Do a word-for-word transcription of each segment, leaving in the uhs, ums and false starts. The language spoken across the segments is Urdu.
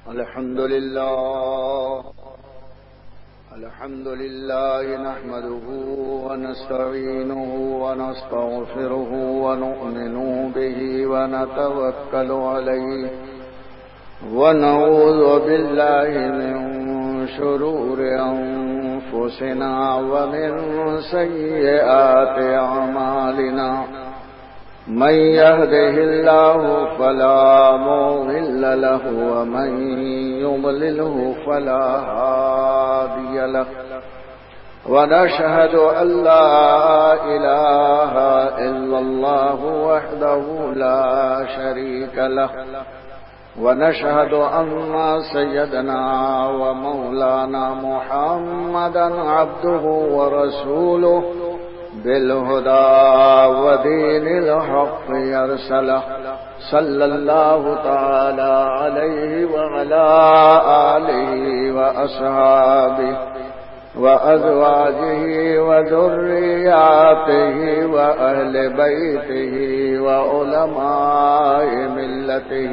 الحمد لله الحمد لله نحمده ونستعينه ونستغفره ونؤمن به ونتوكل عليه ونعوذ بالله من شرور أنفسنا ومن سيئات أعمالنا من يهده الله فلا مضل له ومن يضلله فلا هادي له ونشهد أن لا إله إلا الله وحده لا شريك له ونشهد أن سيدنا ومولانا محمدا عبده ورسوله بالهدى ودين الحق يرسله صلى الله تعالى عليه وعلى آله وأصحابه وأزواجه وذرياته وأهل بيته وعلماء ملته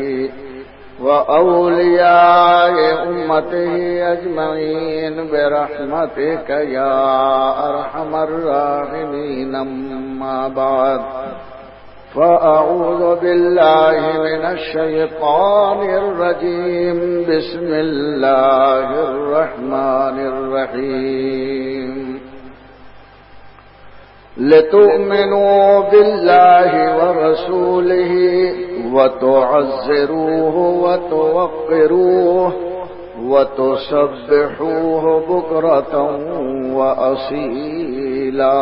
وأولياء أمته أجمعين برحمتك يا أرحم الراحمين. أما بعد فأعوذ بالله من الشيطان الرجيم. بسم الله الرحمن الرحيم. لتؤمنوا بالله ورسوله وتعزروه وتوقروه وتسبحوه بكرة وأصيلا.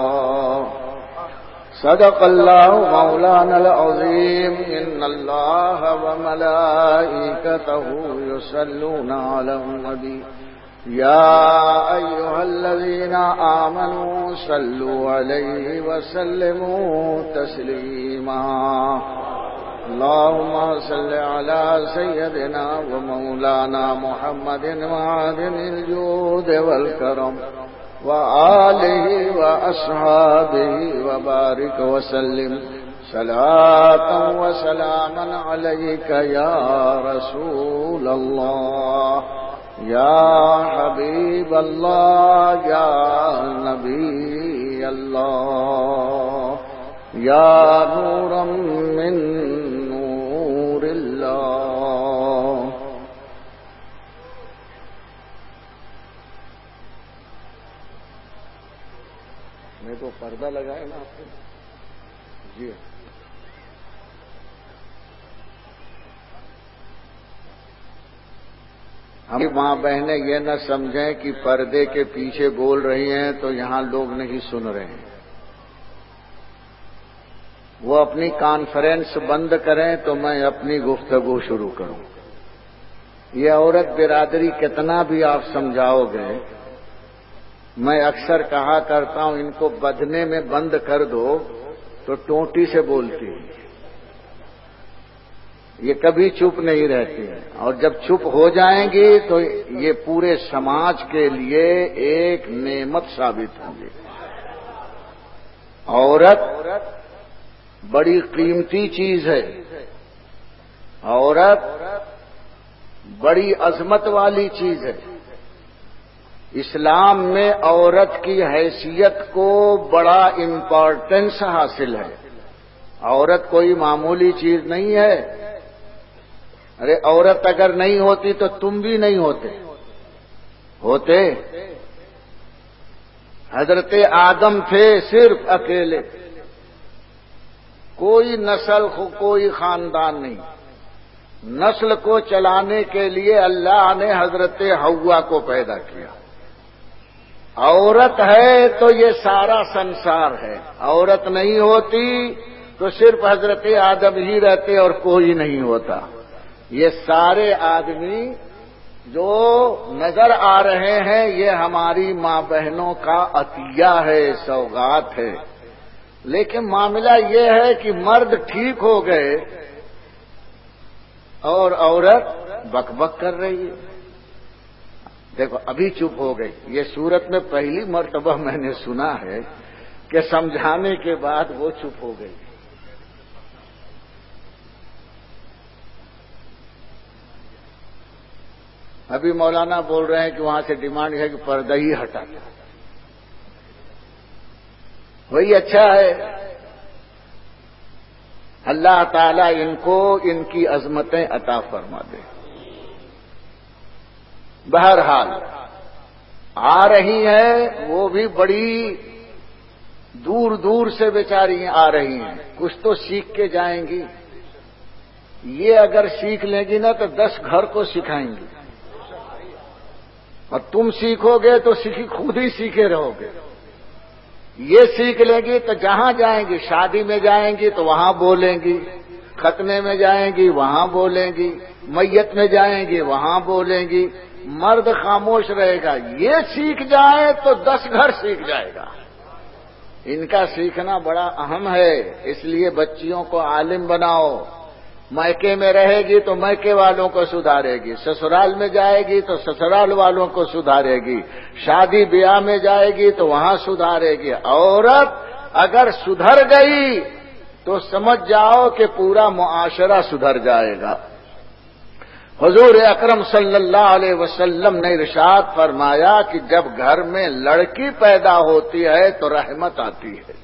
صدق الله مولانا العظيم. إن الله وملائكته يصلون على النبي يا أيها الذين آمنوا صلوا عليه وسلموا تسليما. اللهم صل على سيدنا ومولانا محمد معدن الجود والكرم وآله وأصحابه وبارك وسلم صلاة وسلاما عليك يا رسول الله يا حبيب الله يا نبي الله يا نورا من نور الله. میں تو پردہ لگائے نا آپ کو. جی ہم ماں بہنیں یہ نہ سمجھیں کہ پردے کے پیچھے بول رہی ہیں تو یہاں لوگ نہیں سن رہے ہیں. وہ اپنی کانفرنس بند کریں تو میں اپنی گفتگو شروع کروں. یہ عورت برادری کتنا بھی آپ سمجھاؤ گے، میں اکثر کہا کرتا ہوں ان کو بدنے میں بند کر دو تو ٹونٹی سے بولتی ہے. یہ کبھی چپ نہیں رہتی ہیں اور جب چپ ہو جائیں گی تو یہ پورے سماج کے لیے ایک نعمت ثابت ہوں گی. عورت بڑی قیمتی چیز ہے. عورت بڑی عظمت والی چیز ہے. اسلام میں عورت کی حیثیت کو بڑا امپورٹنس حاصل ہے. عورت کوئی معمولی چیز نہیں ہے. ارے عورت اگر نہیں ہوتی تو تم بھی نہیں ہوتے ہوتے حضرت آدم تھے صرف اکیلے، کوئی نسل کوئی خاندان نہیں. نسل کو چلانے کے لیے اللہ نے حضرت حوا کو پیدا کیا. عورت ہے تو یہ سارا سنسار ہے. عورت نہیں ہوتی تو صرف حضرت آدم ہی رہتے اور کوئی نہیں ہوتا. یہ سارے آدمی جو نظر آ رہے ہیں یہ ہماری ماں بہنوں کا عطیہ ہے، سوغات ہے. لیکن معاملہ یہ ہے کہ مرد ٹھیک ہو گئے اور عورت بک بک کر رہی ہے. دیکھو ابھی چپ ہو گئی. یہ صورت میں پہلی مرتبہ میں نے سنا ہے کہ سمجھانے کے بعد وہ چپ ہو گئی. ابھی مولانا بول رہے ہیں کہ وہاں سے ڈیمانڈ ہے کہ پردہ ہی ہٹا دیں، وہی اچھا ہے۔ اللہ تعالیٰ ان کو ان کی عظمتیں عطا فرما دے۔ بہرحال آ رہی ہیں، وہ بھی بڑی دور دور سے بیچاری آ رہی ہیں، کچھ تو سیکھ کے جائیں گی۔ یہ اگر سیکھ لیں گی نا تو دس گھر کو سکھائیں گی، اور تم سیکھو گے تو سیکھی خود ہی سیکھے رہو گے۔ یہ سیکھ لیں گی تو جہاں جائیں گی، شادی میں جائیں گی تو وہاں بولیں گی، ختنے میں جائیں گی وہاں بولیں گی، میت میں جائیں گی وہاں بولیں گی، مرد خاموش رہے گا۔ یہ سیکھ جائے تو دس گھر سیکھ جائے گا۔ ان کا سیکھنا بڑا اہم ہے، اس لیے بچیوں کو عالم بناؤ۔ میکے میں رہے گی تو میکے والوں کو سدھارے گی، سسرال میں جائے گی تو سسرال والوں کو سدھارے گی، شادی بیاہ میں جائے گی تو وہاں سدھارے گی۔ عورت اگر سدھر گئی تو سمجھ جاؤ کہ پورا معاشرہ سدھر جائے گا۔ حضور اکرم صلی اللہ علیہ وسلم نے ارشاد فرمایا کہ جب گھر میں لڑکی پیدا ہوتی ہے تو رحمت آتی ہے،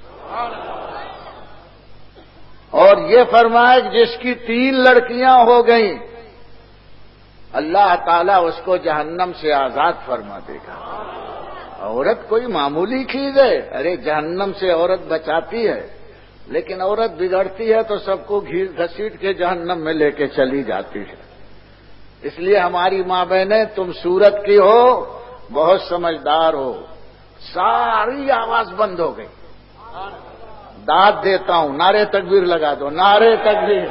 اور یہ فرمایا کہ جس کی تین لڑکیاں ہو گئیں اللہ تعالیٰ اس کو جہنم سے آزاد فرما دے گا۔ عورت کوئی معمولی چیز ہے؟ ارے جہنم سے عورت بچاتی ہے، لیکن عورت بگڑتی ہے تو سب کو گھسیٹ کے جہنم میں لے کے چلی جاتی ہے۔ اس لیے ہماری ماں بہنیں، تم سورت کی ہو، بہت سمجھدار ہو۔ ساری آواز بند ہو گئی، داد دیتا ہوں، نعرے تکبیر لگا دو، نعرے تکبیر۔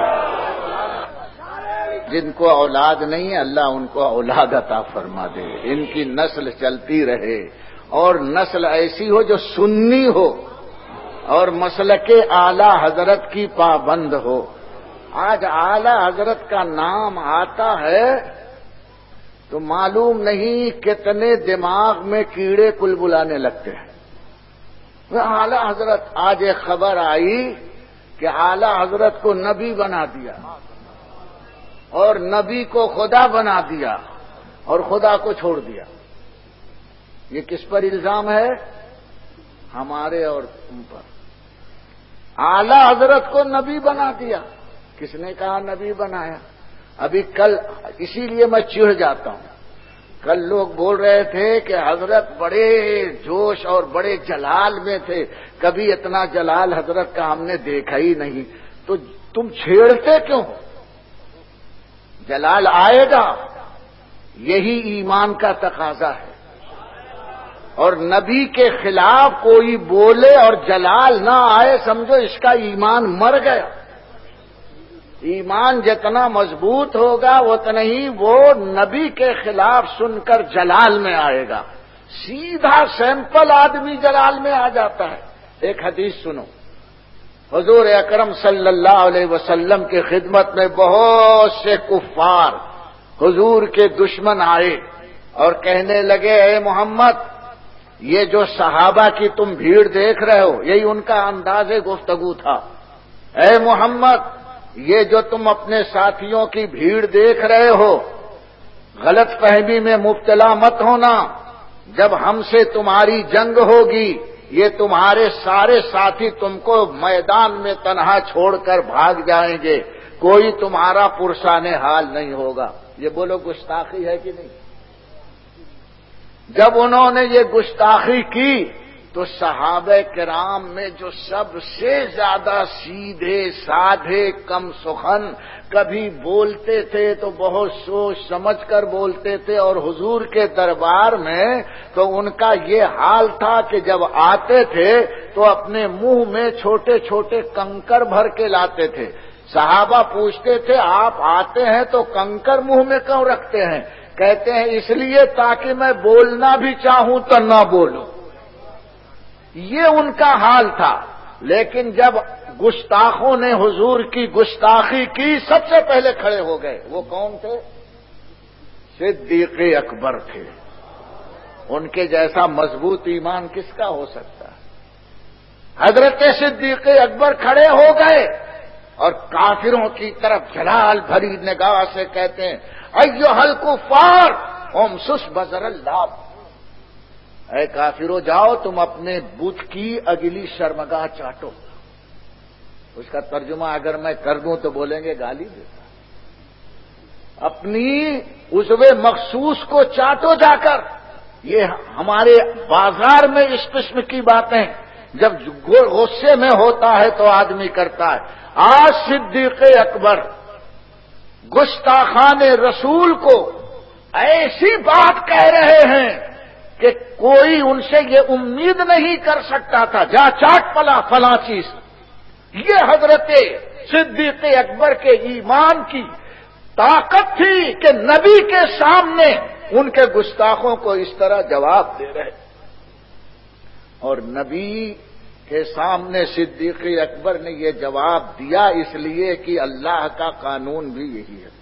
جن کو اولاد نہیں ہے اللہ ان کو اولاد عطا فرما دے، ان کی نسل چلتی رہے، اور نسل ایسی ہو جو سنی ہو اور مسلک اعلی حضرت کی پابند ہو۔ آج اعلی حضرت کا نام آتا ہے تو معلوم نہیں کتنے دماغ میں کیڑے کل بلانے لگتے ہیں۔ اعلی حضرت، آج ایک خبر آئی کہ اعلی حضرت کو نبی بنا دیا، اور نبی کو خدا بنا دیا، اور خدا کو چھوڑ دیا۔ یہ کس پر الزام ہے؟ ہمارے اور تم پر۔ اعلی حضرت کو نبی بنا دیا، کس نے کہا نبی بنایا؟ ابھی کل، اسی لیے میں چڑھ جاتا ہوں، کل لوگ بول رہے تھے کہ حضرت بڑے جوش اور بڑے جلال میں تھے، کبھی اتنا جلال حضرت کا ہم نے دیکھا ہی نہیں۔ تو تم چھیڑتے کیوں ہو؟ جلال آئے گا، یہی ایمان کا تقاضا ہے۔ اور نبی کے خلاف کوئی بولے اور جلال نہ آئے، سمجھو اس کا ایمان مر گیا۔ ایمان جتنا مضبوط ہوگا اتنا ہی وہ نبی کے خلاف سن کر جلال میں آئے گا۔ سیدھا سیمپل آدمی جلال میں آ جاتا ہے۔ ایک حدیث سنو، حضور اکرم صلی اللہ علیہ وسلم کی خدمت میں بہت سے کفار، حضور کے دشمن آئے اور کہنے لگے، اے محمد، یہ جو صحابہ کی تم بھیڑ دیکھ رہے ہو، یہی ان کا انداز گفتگو تھا، اے محمد، یہ جو تم اپنے ساتھیوں کی بھیڑ دیکھ رہے ہو، غلط فہمی میں مبتلا مت ہونا۔ جب ہم سے تمہاری جنگ ہوگی، یہ تمہارے سارے ساتھی تم کو میدان میں تنہا چھوڑ کر بھاگ جائیں گے، کوئی تمہارا پرسان حال نہیں ہوگا۔ یہ بولو گستاخی ہے کہ نہیں؟ جب انہوں نے یہ گستاخی کی تو صحابہ کرام میں جو سب سے زیادہ سیدھے سادھے کم سخن، کبھی بولتے تھے تو بہت سوچ سمجھ کر بولتے تھے، اور حضور کے دربار میں تو ان کا یہ حال تھا کہ جب آتے تھے تو اپنے منہ میں چھوٹے چھوٹے کنکر بھر کے لاتے تھے۔ صحابہ پوچھتے تھے، آپ آتے ہیں تو کنکر منہ میں کیوں رکھتے ہیں؟ کہتے ہیں اس لیے تاکہ میں بولنا بھی چاہوں تو نہ بولوں۔ یہ ان کا حال تھا۔ لیکن جب گستاخوں نے حضور کی گستاخی کی، سب سے پہلے کھڑے ہو گئے۔ وہ کون تھے؟ صدیق اکبر تھے۔ ان کے جیسا مضبوط ایمان کس کا ہو سکتا ہے؟ حضرت صدیق اکبر کھڑے ہو گئے اور کافروں کی طرف جلال بھری نگاہ سے کہتے ہیں، ایھا الکفار امسس بزر اللہ، اے کافرو جاؤ تم اپنے بت کی اگلی شرمگاہ چاٹو۔ اس کا ترجمہ اگر میں کر دوں تو بولیں گے گالی دیتا، اپنی عضو مخصوص کو چاٹو جا کر۔ یہ ہمارے بازار میں اس قسم کی باتیں جب غصے میں ہوتا ہے تو آدمی کرتا ہے۔ آج صدیق اکبر گستاخان رسول کو ایسی بات کہہ رہے ہیں کہ کوئی ان سے یہ امید نہیں کر سکتا تھا، جا چاٹ پلا فلاں چیز۔ یہ حضرت صدیق اکبر کے ایمان کی طاقت تھی کہ نبی کے سامنے ان کے گستاخوں کو اس طرح جواب دے رہے، اور نبی کے سامنے صدیق اکبر نے یہ جواب دیا اس لیے کہ اللہ کا قانون بھی یہی ہے۔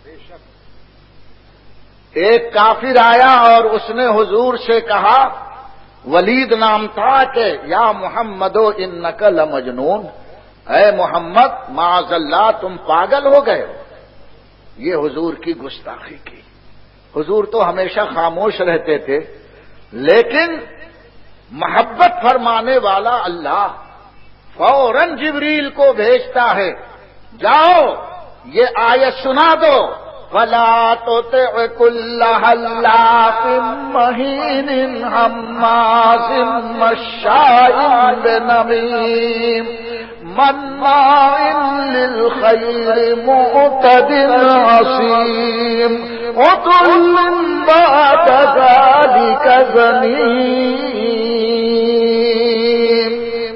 ایک کافر آیا اور اس نے حضور سے کہا، ولید نام تھا، کہ یا محمدو انک لمجنون، اے محمد معاذ اللہ تم پاگل ہو گئے ہو۔ یہ حضور کی گستاخی کی۔ حضور تو ہمیشہ خاموش رہتے تھے، لیکن محبت فرمانے والا اللہ فوراً جبریل کو بھیجتا ہے، جاؤ یہ آیت سنا دو، فَلَا تُطِعْ كُلَّ حَلَّافٍ مَّهِينٍ ہَمَّازٍ مَّشَّاءٍ بِنَمِيمٍ مَّنَّاعٍ لِّلْخَيْرِ مُعْتَدٍ عَصِيمٍ عُتُلٍّ بَعْدَ ذَٰلِكَ زَنِيمٍ۔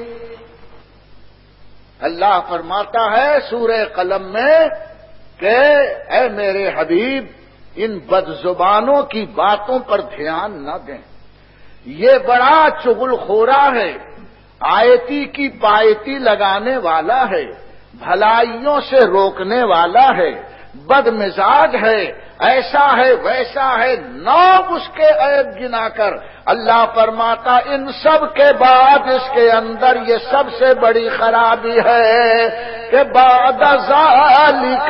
اللہ فرماتا ہے سورہ قلم میں کہ اے میرے حبیب ان بد زبانوں کی باتوں پر دھیان نہ دیں، یہ بڑا چغل خورا ہے، آیتی کی پایتی لگانے والا ہے، بھلائیوں سے روکنے والا ہے، بد مزاج ہے، ایسا ہے ویسا ہے، نہ اس کے عیب گنا کر اللہ فرماتا ان سب کے بعد اس کے اندر یہ سب سے بڑی خرابی ہے کہ بعد ذالک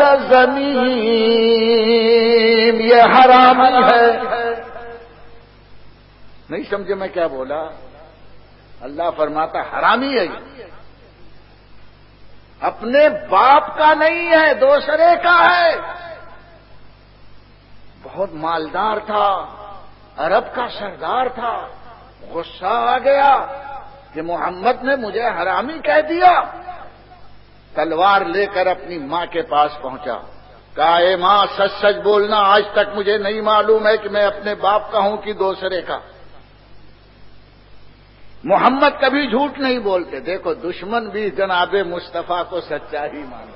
زنیم، یہ حرامی ہے۔ نہیں سمجھے میں کیا بولا؟ اللہ فرماتا حرامی ہے، اپنے باپ کا نہیں ہے، دوسرے کا ہے۔ بہت مالدار تھا، عرب کا سردار تھا، غصہ آ گیا کہ محمد نے مجھے حرامی کہہ دیا، تلوار لے کر اپنی ماں کے پاس پہنچا، کہا اے ماں سچ سچ بولنا، آج تک مجھے نہیں معلوم ہے کہ میں اپنے باپ کا ہوں کہ دوسرے کا۔ محمد کبھی جھوٹ نہیں بولتے، دیکھو دشمن بھی جناب مصطفیٰ کو سچا ہی مانتا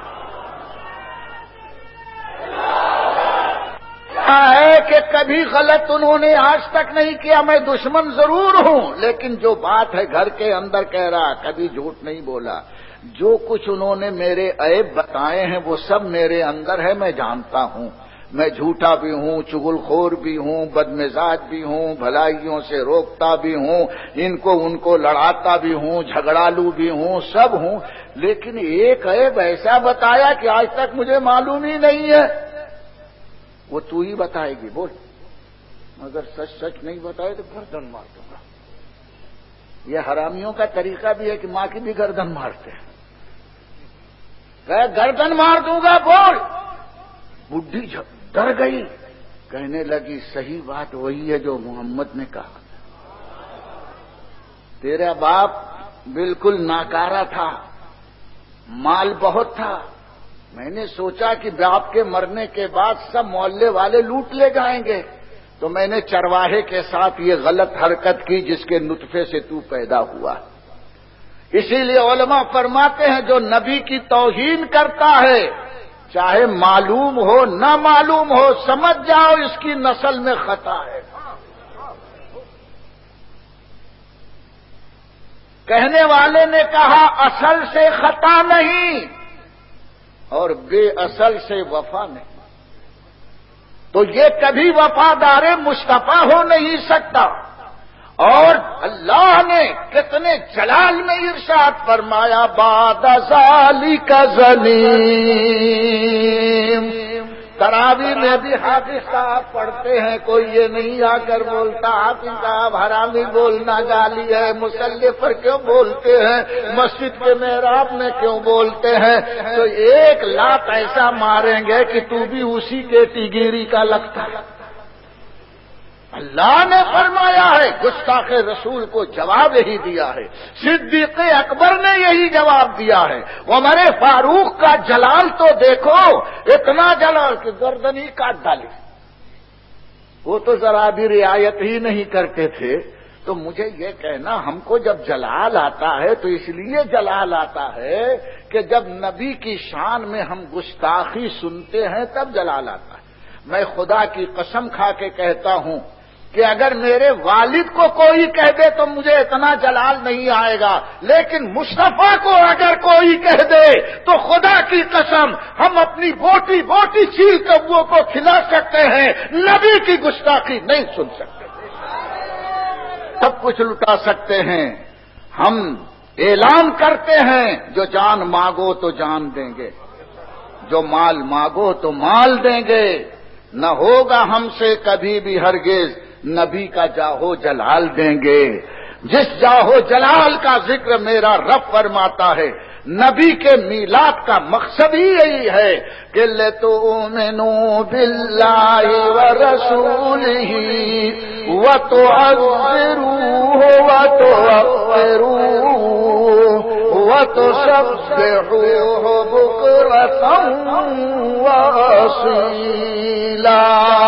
ہے کہ کبھی غلط انہوں نے آج تک نہیں کیا، میں دشمن ضرور ہوں لیکن جو بات ہے گھر کے اندر کہہ رہا، کبھی جھوٹ نہیں بولا۔ جو کچھ انہوں نے میرے عیب بتائے ہیں وہ سب میرے اندر ہے، میں جانتا ہوں، میں جھوٹا بھی ہوں، چغل خور بھی ہوں، بدمزاج بھی ہوں، بھلائیوں سے روکتا بھی ہوں، ان کو ان کو لڑاتا بھی ہوں، جھگڑالو بھی ہوں، سب ہوں، لیکن ایک عیب ایسا بتایا کہ آج تک مجھے معلوم ہی نہیں ہے۔ وہ تو ہی بتائے گی، بول، مگر سچ سچ نہیں بتائے تو گردن مار دوں گا۔ یہ حرامیوں کا طریقہ بھی ہے کہ ماں کی بھی گردن مارتے ہیں، کہ گردن مار دوں گا، بول۔ بڈھی ڈر گئی، کہنے لگی صحیح بات وہی ہے جو محمد نے کہا، تیرا باپ بالکل ناکارہ تھا، مال بہت تھا، میں نے سوچا کہ باپ کے مرنے کے بعد سب محلے والے لوٹ لے جائیں گے، تو میں نے چرواہے کے ساتھ یہ غلط حرکت کی جس کے نطفے سے تو پیدا ہوا۔ اسی لیے علماء فرماتے ہیں جو نبی کی توہین کرتا ہے، چاہے معلوم ہو نہ معلوم ہو، سمجھ جاؤ اس کی نسل میں خطا ہے۔ کہنے والے نے کہا اصل سے خطا نہیں اور بے اصل سے وفا نہیں، تو یہ کبھی وفادار مصطفیٰ ہو نہیں سکتا۔ اور اللہ نے کتنے جلال میں ارشاد فرمایا بعد ذالک زنیم، تراوی میں بھی حافظ صاحب پڑھتے ہیں، کوئی یہ نہیں آ کر بولتا حافظ صاحب حرامی بولنا گالی ہے، مصلی پر کیوں بولتے ہیں، مسجد کے محراب میں کیوں بولتے ہیں؟ تو ایک لات ایسا ماریں گے کہ تو بھی اسی کیٹیگری کا لگتا ہے۔ اللہ نے فرمایا ہے، گستاخ رسول کو جواب یہی دیا ہے، صدیق اکبر نے یہی جواب دیا ہے، عمر فاروق کا جلال تو دیکھو، اتنا جلال کہ گردنی کاٹ ڈالی، وہ تو ذرا بھی رعایت ہی نہیں کرتے تھے۔ تو مجھے یہ کہنا، ہم کو جب جلال آتا ہے تو اس لیے جلال آتا ہے کہ جب نبی کی شان میں ہم گستاخی سنتے ہیں تب جلال آتا ہے۔ میں خدا کی قسم کھا کے کہتا ہوں کہ اگر میرے والد کو کوئی کہہ دے تو مجھے اتنا جلال نہیں آئے گا، لیکن مصطفیٰ کو اگر کوئی کہہ دے تو خدا کی قسم ہم اپنی بوٹی بوٹی چیل کبووں کو کھلا سکتے ہیں، نبی کی گستاخی نہیں سن سکتے، سب کچھ لٹا سکتے ہیں۔ ہم اعلان کرتے ہیں، جو جان مانگو تو جان دیں گے، جو مال مانگو تو مال دیں گے، نہ ہوگا ہم سے کبھی بھی ہرگز، نبی کا جاہو جلال دیں گے۔ جس جاہو جلال کا ذکر میرا رب فرماتا ہے، نبی کے میلاد کا مقصد ہی یہی ہے کہ لِتُؤْمِنُوا بِاللَّهِ وَرَسُولِهِ وَتُعَزِّرُوهُ وَتُوَقِّرُوهُ وَتُسَبِّحُوهُ بُكْرَةً وَأَصِيلًا۔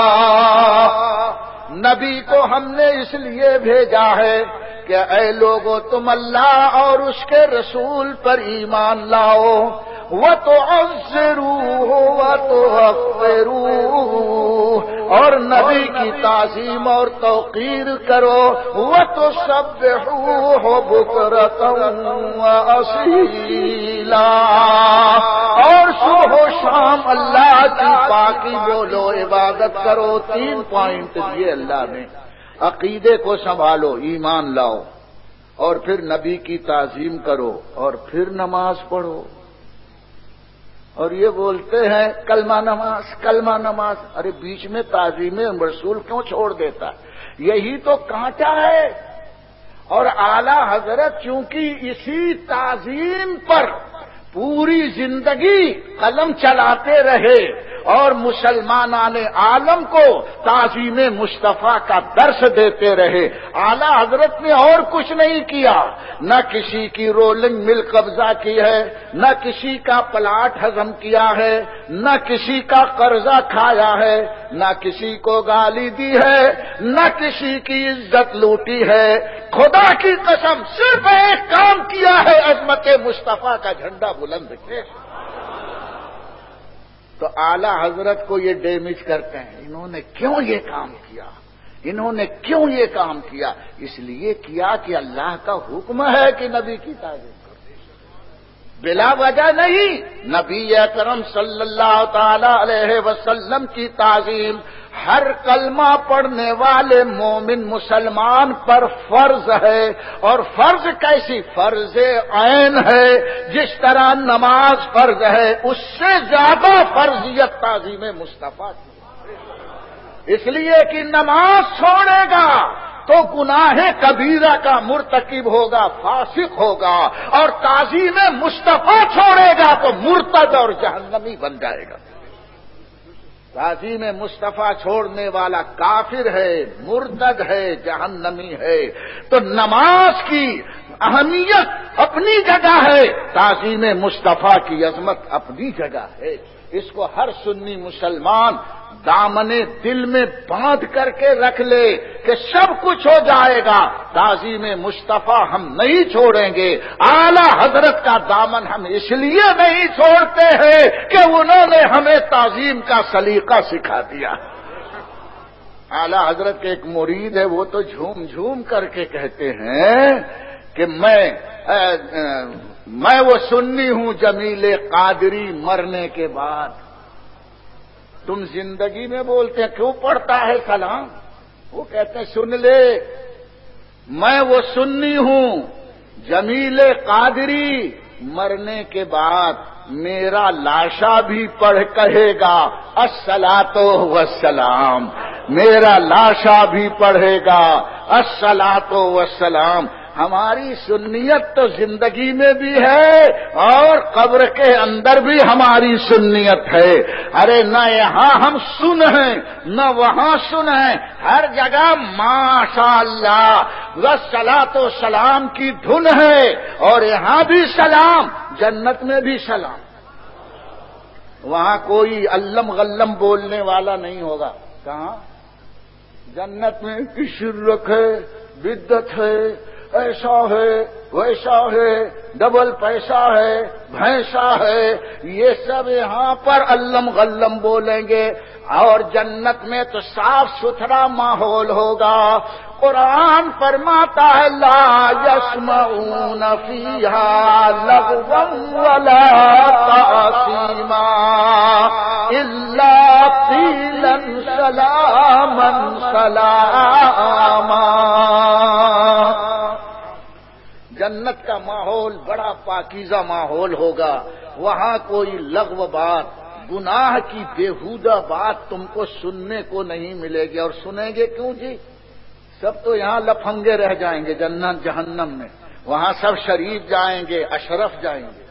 نبی کو ہم نے اس لیے بھیجا ہے کہ اے لوگو تم اللہ اور اس کے رسول پر ایمان لاؤ، وَتُعَزِّرُوهُ وَتُوَقِّرُوهُ، اور نبی کی تعظیم اور توقیر کرو، وَتُسَبِّحُوهُ بُكْرَةً وَأَصِيلًا، اور صبح و شام اللہ کی پاکی بولو، عبادت کرو۔ تین پوائنٹ دیے اللہ نے، عقیدے کو سنبھالو، ایمان لاؤ، اور پھر نبی کی تعظیم کرو، اور پھر نماز پڑھو۔ اور یہ بولتے ہیں کلمہ نماز کلمہ نماز، ارے بیچ میں تعظیم رسول کیوں چھوڑ دیتا ہے؟ یہی تو کانٹا ہے۔ اور اعلی حضرت چونکہ اسی تعظیم پر پوری زندگی قلم چلاتے رہے اور مسلمانان عالم کو تعظیم مصطفیٰ کا درس دیتے رہے، اعلی حضرت نے اور کچھ نہیں کیا، نہ کسی کی رولنگ مل قبضہ کی ہے، نہ کسی کا پلاٹ ہضم کیا ہے، نہ کسی کا قرضہ کھایا ہے، نہ کسی کو گالی دی ہے، نہ کسی کی عزت لوٹی ہے۔ خدا کی قسم صرف ایک کام کیا ہے، عظمت مصطفیٰ کا جھنڈا بلند کیا۔ تو اعلی حضرت کو یہ ڈیمیج کرتے ہیں، انہوں نے کیوں یہ کام کیا، انہوں نے کیوں یہ کام کیا؟ اس لیے کیا کہ اللہ کا حکم ہے کہ نبی کی تعظیم کرو، بلا وجہ نہیں۔ نبی اکرم صلی اللہ تعالی علیہ وسلم کی تعظیم ہر کلمہ پڑھنے والے مومن مسلمان پر فرض ہے، اور فرض کیسی؟ فرض عین ہے۔ جس طرح نماز فرض ہے، اس سے زیادہ فرضیت تعظیم مصطفیٰ کی، اس لیے کہ نماز چھوڑے گا تو گناہ کبیرہ کا مرتکب ہوگا، فاسق ہوگا، اور تعظیم مصطفیٰ چھوڑے گا تو مرتد اور جہنمی بن جائے گا۔ تعظیم مصطفیٰ چھوڑنے والا کافر ہے، مرتد ہے، جہنمی ہے۔ تو نماز کی اہمیت اپنی جگہ ہے، تعظیم مصطفیٰ کی عظمت اپنی جگہ ہے۔ اس کو ہر سنی مسلمان دامن دل میں باندھ کر کے رکھ لے کہ سب کچھ ہو جائے گا، تعظیم مصطفیٰ ہم نہیں چھوڑیں گے۔ اعلی حضرت کا دامن ہم اس لیے نہیں چھوڑتے ہیں کہ انہوں نے ہمیں تعظیم کا سلیقہ سکھا دیا۔ اعلی حضرت کے ایک مرید ہے، وہ تو جھوم جھوم کر کے کہتے ہیں کہ میں میں وہ سنی ہوں جمیل قادری مرنے کے بعد۔ تم زندگی میں بولتے ہیں کیوں پڑھتا ہے سلام؟ وہ کہتے ہیں سن لے، میں وہ سنی ہوں جمیل قادری مرنے کے بعد۔ میرا لاشا بھی پڑھ کہے گا الصلاۃ والسلام، میرا لاشا بھی پڑھے گا الصلاۃ والسلام۔ ہماری سنیت تو زندگی میں بھی ہے اور قبر کے اندر بھی ہماری سنیت ہے۔ ارے نہ یہاں ہم سن ہیں نہ وہاں سن ہیں، ہر جگہ ماشاء اللہ والصلاۃ والسلام کی دھن ہے، اور یہاں بھی سلام، جنت میں بھی سلام۔ وہاں کوئی علم غلم بولنے والا نہیں ہوگا۔ کہاں؟ جنت میں شرک ہے، بدعت ہے، ایسا ہے ویسا ہے، ڈبل پیسہ ہے، بھینسا ہے، یہ سب یہاں پر علم غلم بولیں گے، اور جنت میں تو صاف ستھرا ماحول ہوگا۔ قرآن فرماتا ہے لا یسمعون فیہا لغوا ولا تأثیما الا قیلا سلاما سلاما۔ جنت کا ماحول بڑا پاکیزہ ماحول ہوگا، وہاں کوئی لغو بات، گناہ کی بےہودہ بات تم کو سننے کو نہیں ملے گی۔ اور سنیں گے کیوں جی؟ سب تو یہاں لفنگے رہ جائیں گے جنت جہنم میں، وہاں سب شریف جائیں گے، اشرف جائیں گے،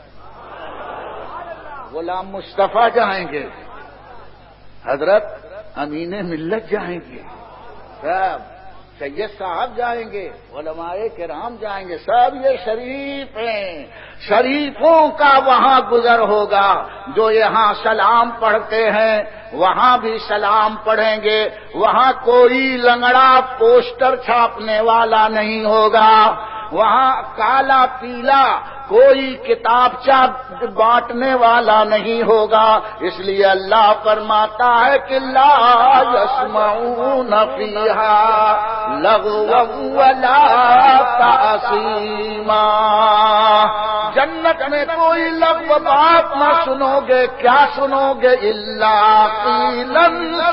غلام مصطفیٰ جائیں گے، حضرت امین ملت جائیں گے، سب سید صاحب جائیں گے، علماء کرام جائیں گے، سب یہ شریف ہیں۔ شریفوں کا وہاں گزر ہوگا، جو یہاں سلام پڑھتے ہیں وہاں بھی سلام پڑھیں گے، وہاں کوئی لنگڑا پوسٹر چھاپنے والا نہیں ہوگا، وہاں کالا پیلا کوئی کتابچہ بانٹنے والا نہیں ہوگا۔ اس لیے اللہ فرماتا ہے کہ لا یسمعون فیہا لغوا ولا تأثیما۔ جنت میں کوئی لغو بات نہ سنو گے، کیا سنو گے؟ الا قیلا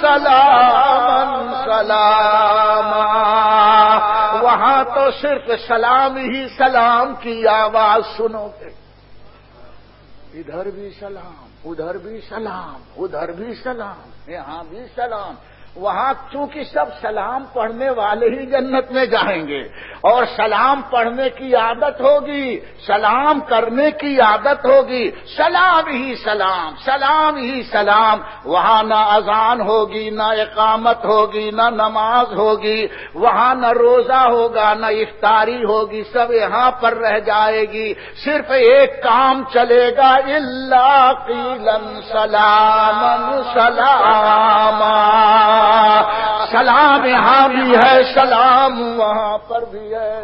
سلاما سلاما۔ وہاں تو صرف سلام ہی سلام کی آواز سنو گے، ادھر بھی سلام، ادھر بھی سلام، ادھر بھی سلام، یہاں بھی سلام۔ وہاں چونکہ سب سلام پڑھنے والے ہی جنت میں جائیں گے، اور سلام پڑھنے کی عادت ہوگی، سلام کرنے کی عادت ہوگی، سلام ہی سلام، سلام ہی سلام۔ وہاں نہ اذان ہوگی، نہ اقامت ہوگی، نہ نماز ہوگی، وہاں نہ روزہ ہوگا، نہ افطاری ہوگی، سب یہاں پر رہ جائے گی۔ صرف ایک کام چلے گا، الا قیلا سلاما سلاما۔ سلام یہاں بھی ہے، سلام وہاں پر بھی ہے۔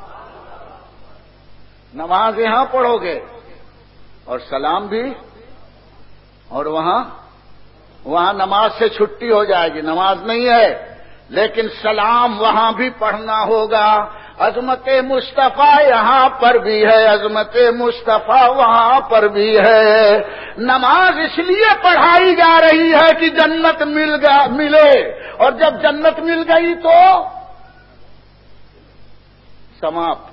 نماز یہاں پڑھو گے اور سلام بھی، اور وہاں وہاں نماز سے چھٹی ہو جائے گی، نماز نہیں ہے لیکن سلام وہاں بھی پڑھنا ہوگا۔ عظمت مصطفیٰ یہاں پر بھی ہے، عظمت مصطفیٰ وہاں پر بھی ہے۔ نماز اس لیے پڑھائی جا رہی ہے کہ جنت مل گا ملے، اور جب جنت مل گئی تو سماپت۔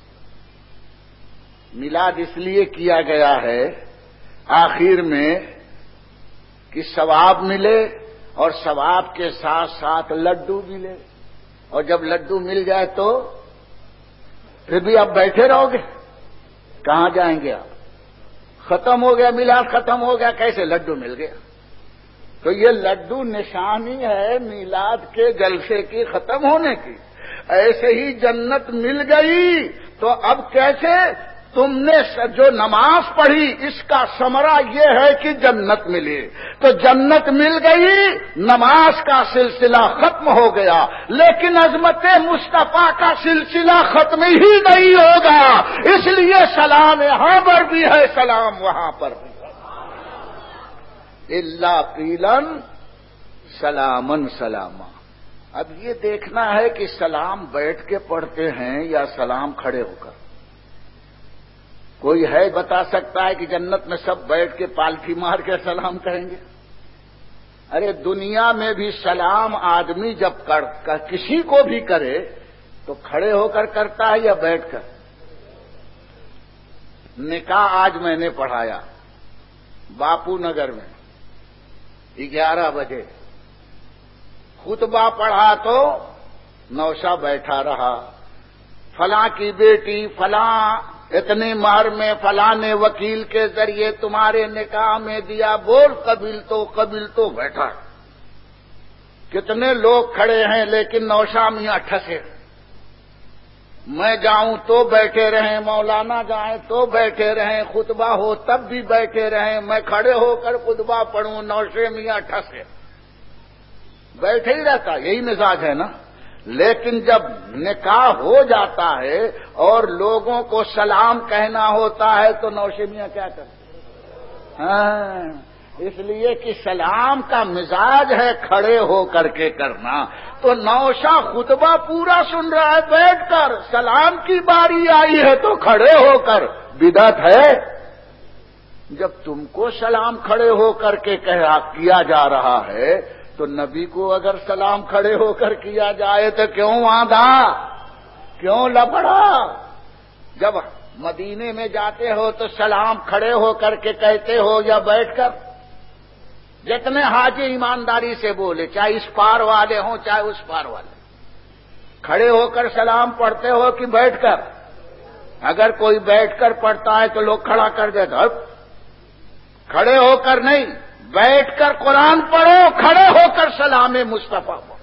میلاد اس لیے کیا گیا ہے آخر میں کہ ثواب ملے، اور ثواب کے ساتھ ساتھ لڈو ملے، اور جب لڈو مل جائے تو پھر بھی آپ بیٹھے رہو گے، کہاں جائیں گے آپ؟ ختم ہو گیا میلاد، ختم ہو گیا، کیسے لڈو مل گیا؟ تو یہ لڈو نشانی ہے میلاد کے جلسے کی ختم ہونے کی۔ ایسے ہی جنت مل گئی تو اب کیسے؟ تم نے جو نماز پڑھی اس کا ثمرہ یہ ہے کہ جنت ملی، تو جنت مل گئی، نماز کا سلسلہ ختم ہو گیا، لیکن عظمت مصطفیٰ کا سلسلہ ختم ہی نہیں ہوگا۔ اس لیے سلام یہاں پر بھی ہے، سلام وہاں پر بھی ہے۔ الا قیلا سلاما سلاما۔ اب یہ دیکھنا ہے کہ سلام بیٹھ کے پڑھتے ہیں یا سلام کھڑے ہو کر۔ کوئی ہے بتا سکتا ہے کہ جنت میں سب بیٹھ کے پالتھی مار کے سلام کہیں گے؟ ارے دنیا میں بھی سلام آدمی جب کر, کر کسی کو بھی کرے تو کھڑے ہو کر کرتا ہے یا بیٹھ کر؟ نکاح آج میں نے پڑھایا، باپو نگر میں گیارہ بجے خطبہ پڑھا تو نوشا بیٹھا رہا، فلاں کی بیٹی فلاں اتنے مہر میں فلاں نے وکیل کے ذریعے تمہارے نکاح میں دیا، بول قبل تو قبل تو بیٹھا۔ کتنے لوگ کھڑے ہیں لیکن نوشا میاں ٹھسے، میں جاؤں تو بیٹھے رہیں، مولانا جائیں تو بیٹھے رہیں، خطبہ ہو تب بھی بیٹھے رہیں، میں کھڑے ہو کر خطبہ پڑھوں، نوشے میاں ٹھسے، بیٹھے ہی رہتا، یہی مزاج ہے نا۔ لیکن جب نکاح ہو جاتا ہے اور لوگوں کو سلام کہنا ہوتا ہے تو نوشے میاں کیا کرتے؟ ہاں، اس لیے کہ سلام کا مزاج ہے کھڑے ہو کر کے کرنا، تو نوشا خطبہ پورا سن رہا ہے بیٹھ کر، سلام کی باری آئی ہے تو کھڑے ہو کر، بدعت ہے۔ جب تم کو سلام کھڑے ہو کر کے کہا کیا جا رہا ہے تو نبی کو اگر سلام کھڑے ہو کر کیا جائے تو کیوں آندھا، کیوں لفڑا؟ جب مدینے میں جاتے ہو تو سلام کھڑے ہو کر کے کہتے ہو یا بیٹھ کر؟ جتنے حاجی ایمانداری سے بولے، چاہے اس پار والے ہوں چاہے اس پار والے، کھڑے ہو کر سلام پڑھتے ہو کہ بیٹھ کر؟ اگر کوئی بیٹھ کر پڑھتا ہے تو لوگ کھڑا کر دیتا، کھڑے ہو کر نہیں، بیٹھ کر قرآن پڑھو، کھڑے ہو کر سلام مصطفیٰ پڑھو۔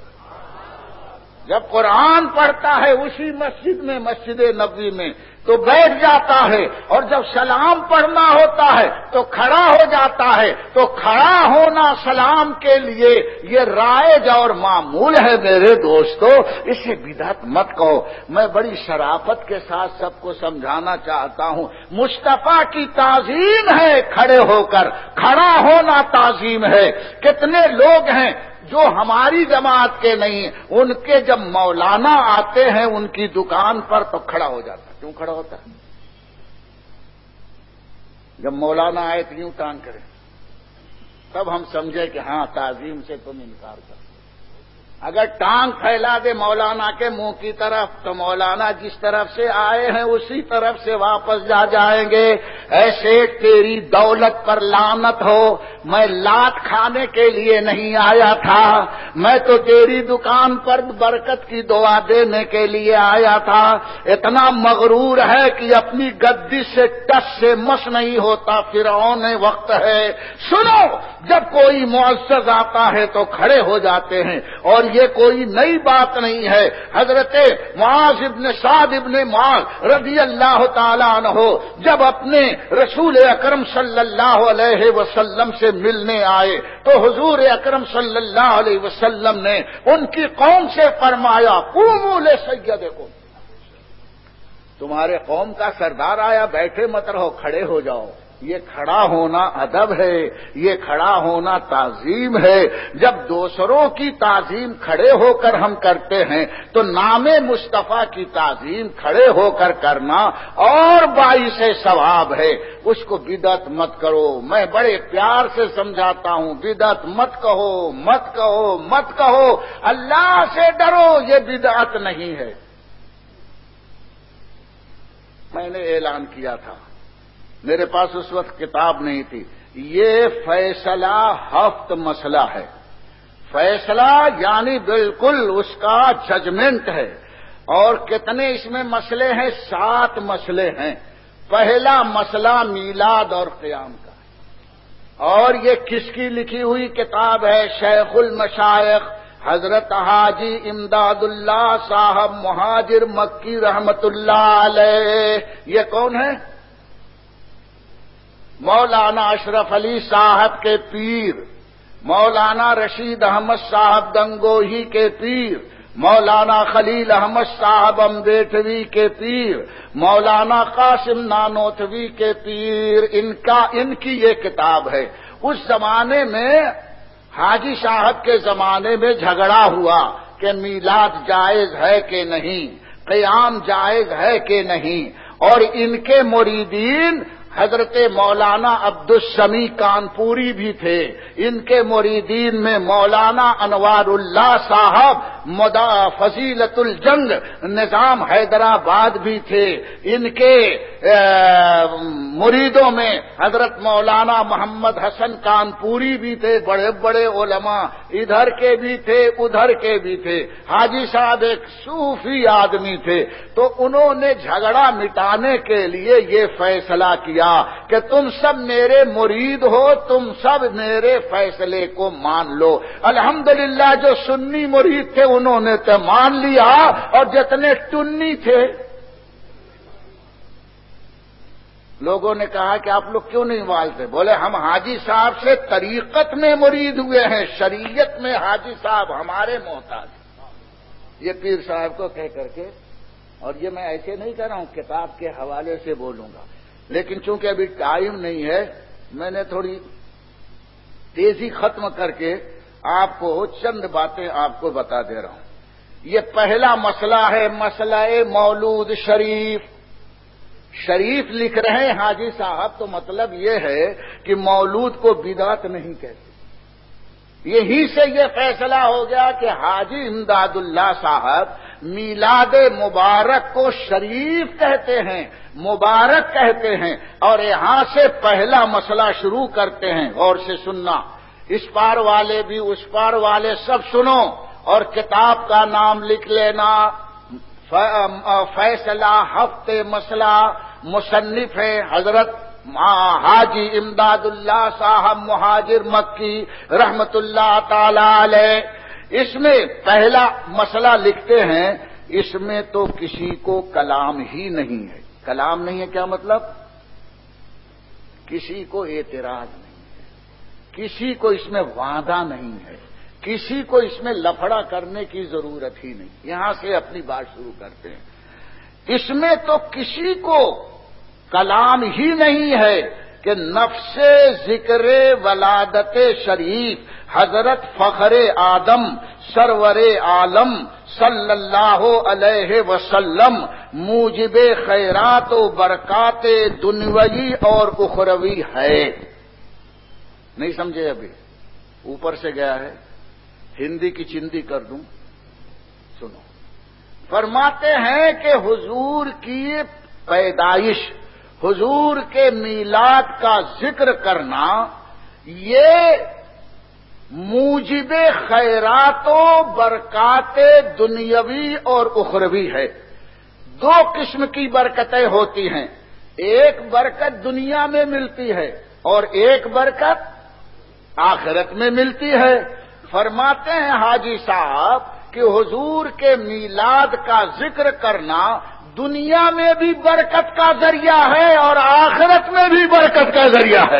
جب قرآن پڑھتا ہے اسی مسجد میں، مسجد نبوی میں، تو بیٹھ جاتا ہے، اور جب سلام پڑھنا ہوتا ہے تو کھڑا ہو جاتا ہے، تو کھڑا ہونا سلام کے لیے یہ رائج اور معمول ہے میرے دوستو، اسے بدعت مت کہو۔ میں بڑی شرافت کے ساتھ سب کو سمجھانا چاہتا ہوں، مصطفیٰ کی تعظیم ہے کھڑے ہو کر، کھڑا ہونا تعظیم ہے۔ کتنے لوگ ہیں جو ہماری جماعت کے نہیں، ان کے جب مولانا آتے ہیں ان کی دکان پر تو کھڑا ہو جاتا ہے۔ کیوں کھڑا ہوتا ہے؟ جب مولانا آئے تو یوں ٹانگ کرے، تب ہم سمجھے کہ ہاں تعظیم سے تم انکار کرو۔ اگر ٹانگ پھیلا دے مولانا کے منہ کی طرف تو مولانا جس طرف سے آئے ہیں اسی طرف سے واپس جا جائیں گے۔ ایسے تیری دولت پر لعنت ہو، میں لات کھانے کے لیے نہیں آیا تھا، میں تو تیری دکان پر برکت کی دعا دینے کے لیے آیا تھا۔ اتنا مغرور ہے کہ اپنی گدی سے ٹس سے مس نہیں ہوتا، فرعون وقت ہے۔ سنو، جب کوئی معزز آتا ہے تو کھڑے ہو جاتے ہیں، اور یہ کوئی نئی بات نہیں ہے۔ حضرت معاذ ابن سعد ابن معاذ رضی اللہ تعالیٰ عنہ جب اپنے رسول اکرم صلی اللہ علیہ وسلم سے ملنے آئے تو حضور اکرم صلی اللہ علیہ وسلم نے ان کی قوم سے فرمایا، قوموا لسیدکم، تمہارے قوم کا سردار آیا، بیٹھے مت رہو، کھڑے ہو جاؤ۔ یہ کھڑا ہونا ادب ہے، یہ کھڑا ہونا تعظیم ہے۔ جب دوسروں کی تعظیم کھڑے ہو کر ہم کرتے ہیں تو نام مصطفیٰ کی تعظیم کھڑے ہو کر کرنا اور باعث ثواب ہے۔ اس کو بدعت مت کرو، میں بڑے پیار سے سمجھاتا ہوں، بدعت مت کہو، مت کہو، مت کہو، اللہ سے ڈرو، یہ بدعت نہیں ہے۔ میں نے اعلان کیا تھا، میرے پاس اس وقت کتاب نہیں تھی، یہ فیصلہ ہفت مسئلہ ہے۔ فیصلہ یعنی بالکل اس کا ججمنٹ ہے، اور کتنے اس میں مسئلے ہیں؟ سات مسئلے ہیں۔ پہلا مسئلہ میلاد اور قیام کا ہے، اور یہ کس کی لکھی ہوئی کتاب ہے؟ شیخ المشائخ حضرت حاجی امداد اللہ صاحب مہاجر مکی رحمت اللہ علیہ۔ یہ کون ہے؟ مولانا اشرف علی صاحب کے پیر، مولانا رشید احمد صاحب گنگوہی کے پیر، مولانا خلیل احمد صاحب امبیٹوی کے پیر، مولانا قاسم نانوتوی کے پیر، ان کا ان کی یہ کتاب ہے۔ اس زمانے میں حاجی صاحب کے زمانے میں جھگڑا ہوا کہ میلاد جائز ہے کہ نہیں، قیام جائز ہے کہ نہیں، اور ان کے مریدین حضرت مولانا عبدالسمیع کانپوری بھی تھے۔ ان کے مریدین میں مولانا انوار اللہ صاحب مدا فضیلت الجنگ نظام حیدرآباد بھی تھے، ان کے مریدوں میں حضرت مولانا محمد حسن کانپوری بھی تھے، بڑے بڑے علماء ادھر کے بھی تھے ادھر کے بھی تھے۔ حاجی صاحب ایک صوفی آدمی تھے، تو انہوں نے جھگڑا مٹانے کے لیے یہ فیصلہ کیا کہ تم سب میرے مرید ہو، تم سب میرے فیصلے کو مان لو۔ الحمدللہ جو سنی مرید تھے انہوں نے تو مان لیا، اور جتنے ٹنی تھے لوگوں نے کہا کہ آپ لوگ کیوں نہیں مانتے؟ بولے ہم حاجی صاحب سے طریقت میں مرید ہوئے ہیں، شریعت میں حاجی صاحب ہمارے محتاج ہیں۔ یہ پیر صاحب کو کہہ کر کے، اور یہ میں ایسے نہیں کہہ رہا ہوں، کتاب کے حوالے سے بولوں گا، لیکن چونکہ ابھی ٹائم نہیں ہے میں نے تھوڑی تیزی ختم کر کے آپ کو چند باتیں آپ کو بتا دے رہا ہوں۔ یہ پہلا مسئلہ ہے مسئلہ مولود شریف۔ شریف لکھ رہے ہیں حاجی صاحب، تو مطلب یہ ہے کہ مولود کو بدعت نہیں کہتے۔ یہی سے یہ فیصلہ ہو گیا کہ حاجی امداد اللہ صاحب میلاد مبارک کو شریف کہتے ہیں، مبارک کہتے ہیں، اور یہاں سے پہلا مسئلہ شروع کرتے ہیں۔ غور سے سننا، اس پار والے بھی اس پار والے سب سنو، اور کتاب کا نام لکھ لینا، فیصلہ ہفتے مسئلہ، مصنف ہے حضرت حاجی امداد اللہ صاحب مہاجر مکی رحمت اللہ تعالی علیہ۔ اس میں پہلا مسئلہ لکھتے ہیں، اس میں تو کسی کو کلام ہی نہیں ہے۔ کلام نہیں ہے کیا مطلب؟ کسی کو اعتراض نہیں ہے، کسی کو اس میں وعدہ نہیں ہے، کسی کو اس میں لفڑا کرنے کی ضرورت ہی نہیں۔ یہاں سے اپنی بات شروع کرتے ہیں۔ اس میں تو کسی کو کلام ہی نہیں ہے کہ نفس ذکر ولادت شریف حضرت فخر آدم سرور عالم صلی اللہ علیہ وسلم موجب خیرات و برکات دنیوی اور اخروی ہے۔ نہیں سمجھے؟ ابھی اوپر سے گیا ہے، ہندی کی چندی کر دوں، سنو۔ فرماتے ہیں کہ حضور کی پیدائش، حضور کے میلاد کا ذکر کرنا یہ موجب خیرات و برکات دنیاوی اور اخروی ہے۔ دو قسم کی برکتیں ہوتی ہیں، ایک برکت دنیا میں ملتی ہے اور ایک برکت آخرت میں ملتی ہے۔ فرماتے ہیں حاجی صاحب کہ حضور کے میلاد کا ذکر کرنا دنیا میں بھی برکت کا ذریعہ ہے اور آخرت میں بھی برکت کا ذریعہ ہے۔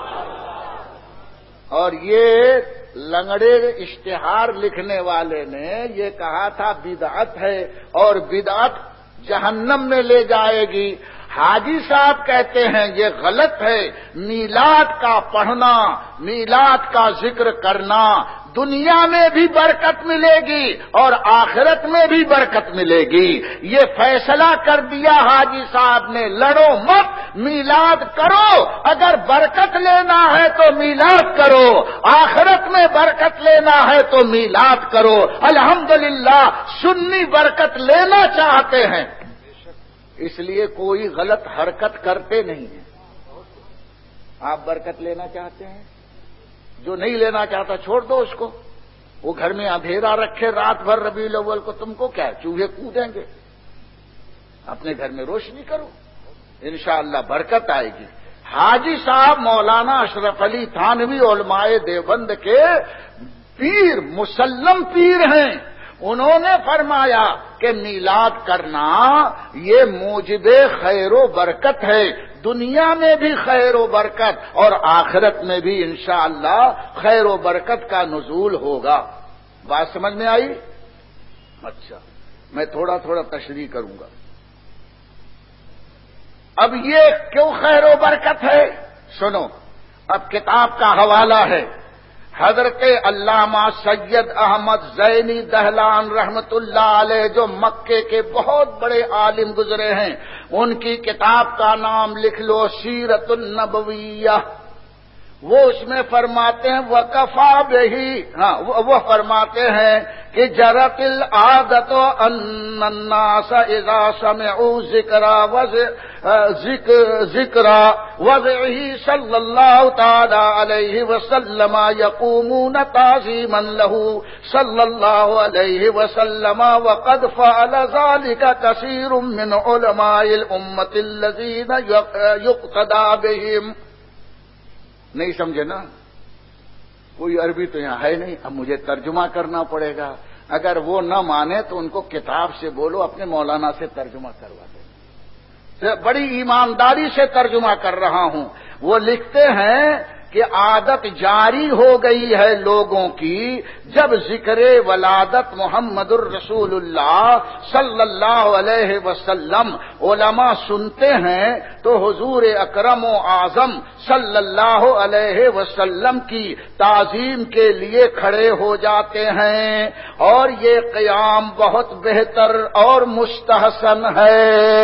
اور یہ لنگڑے اشتہار لکھنے والے نے یہ کہا تھا بدعت ہے اور بدعت جہنم میں لے جائے گی۔ حاجی صاحب کہتے ہیں یہ غلط ہے۔ میلاد کا پڑھنا، میلاد کا ذکر کرنا دنیا میں بھی برکت ملے گی اور آخرت میں بھی برکت ملے گی۔ یہ فیصلہ کر دیا حاجی صاحب نے، لڑو مت، میلاد کرو، اگر برکت لینا ہے تو میلاد کرو، آخرت میں برکت لینا ہے تو میلاد کرو۔ الحمدللہ سنی برکت لینا چاہتے ہیں، اس لیے کوئی غلط حرکت کرتے نہیں ہیں۔ آپ برکت لینا چاہتے ہیں، جو نہیں لینا چاہتا چھوڑ دو اس کو، وہ گھر میں اندھیرا رکھے رات بھر ربیع الاول کو، تم کو کیا چوہے کودیں گے؟ اپنے گھر میں روشنی کرو، انشاءاللہ برکت آئے گی۔ حاجی صاحب مولانا اشرف علی تھانوی علماء دیوبند کے پیر، مسلم پیر ہیں۔ انہوں نے فرمایا کہ میلاد کرنا یہ موجب خیر و برکت ہے، دنیا میں بھی خیر و برکت اور آخرت میں بھی انشاءاللہ خیر و برکت کا نزول ہوگا۔ بات سمجھ میں آئی؟ اچھا، میں تھوڑا تھوڑا تشریح کروں گا۔ اب یہ کیوں خیر و برکت ہے سنو، اب کتاب کا حوالہ ہے حضرت علامہ سید احمد زینی دہلان رحمت اللہ علیہ، جو مکے کے بہت بڑے عالم گزرے ہیں، ان کی کتاب کا نام لکھ لو سیرت النبویہ۔ وہ اس میں فرماتے ہیں وکفا بہی، ہاں وہ فرماتے ہیں کہ جرت العادت ان الناس اذا سمعوا ذکر ذکر وضعه صلی اللہ تعالی علیہ وسلم یقومون تعظیما له صلی اللہ علیہ وسلم وقد فعل ذلك کثیر من علماء الامة الذین یقتدى بهم۔ نہیں سمجھے نا؟ کوئی عربی تو یہاں ہے نہیں، اب مجھے ترجمہ کرنا پڑے گا۔ اگر وہ نہ مانے تو ان کو کتاب سے بولو، اپنے مولانا سے ترجمہ کروا دیں۔ بڑی ایمانداری سے ترجمہ کر رہا ہوں۔ وہ لکھتے ہیں کہ عادت جاری ہو گئی ہے لوگوں کی، جب ذکر ولادت محمد الرسول اللہ صلی اللہ علیہ وسلم علماء سنتے ہیں تو حضور اکرم و اعظم صلی اللہ علیہ وسلم کی تعظیم کے لیے کھڑے ہو جاتے ہیں، اور یہ قیام بہت بہتر اور مستحسن ہے۔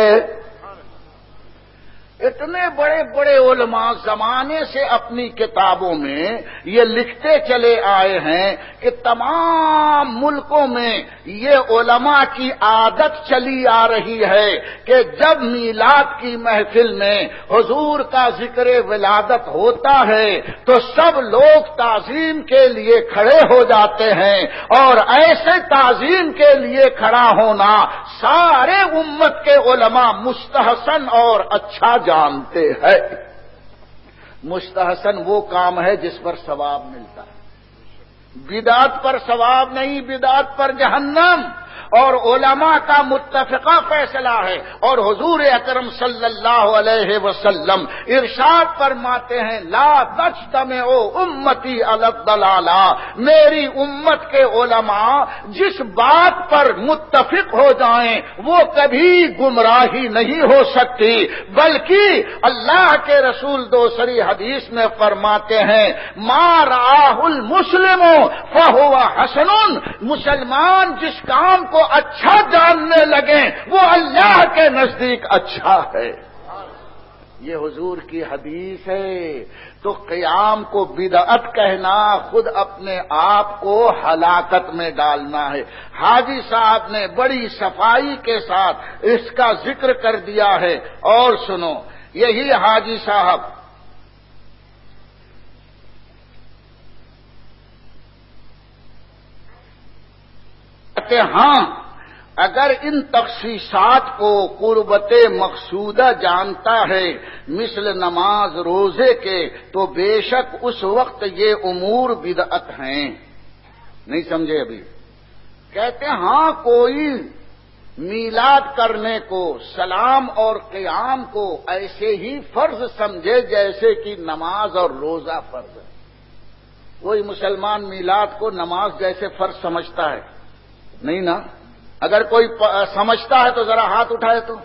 اتنے بڑے بڑے علماء زمانے سے اپنی کتابوں میں یہ لکھتے چلے آئے ہیں کہ تمام ملکوں میں یہ علماء کی عادت چلی آ رہی ہے کہ جب میلاد کی محفل میں حضور کا ذکر ولادت ہوتا ہے تو سب لوگ تعظیم کے لیے کھڑے ہو جاتے ہیں، اور ایسے تعظیم کے لیے کھڑا ہونا سارے امت کے علماء مستحسن اور اچھا جانتے ہیں۔ مستحسن وہ کام ہے جس پر ثواب ملتا ہے، بدعت پر ثواب نہیں، بدعت پر جہنم۔ اور علماء کا متفقہ فیصلہ ہے، اور حضور اکرم صلی اللہ علیہ وسلم ارشاد فرماتے ہیں لا تجتمع امتی علی الضلالہ، میری امت کے علماء جس بات پر متفق ہو جائیں وہ کبھی گمراہی نہیں ہو سکتی، بلکہ اللہ کے رسول دوسری حدیث میں فرماتے ہیں ما رآہ المسلم فہو حسن، مسلمان جس کام کو اچھا جاننے لگے وہ اللہ کے نزدیک اچھا ہے۔ یہ حضور کی حدیث ہے۔ تو قیام کو بدعت کہنا خود اپنے آپ کو ہلاکت میں ڈالنا ہے۔ حاجی صاحب نے بڑی صفائی کے ساتھ اس کا ذکر کر دیا ہے، اور سنو، یہی حاجی صاحب کہتے ہاں اگر ان تخصیصات کو قربت مقصودہ جانتا ہے مثل نماز روزے کے تو بے شک اس وقت یہ امور بدعت ہیں۔ نہیں سمجھے ابھی؟ کہتے ہاں کوئی میلاد کرنے کو، سلام اور قیام کو ایسے ہی فرض سمجھے جیسے کہ نماز اور روزہ فرض ہے۔ کوئی مسلمان میلاد کو نماز جیسے فرض سمجھتا ہے؟ نہیں نا؟ اگر کوئی سمجھتا ہے تو ذرا ہاتھ اٹھائے تو۔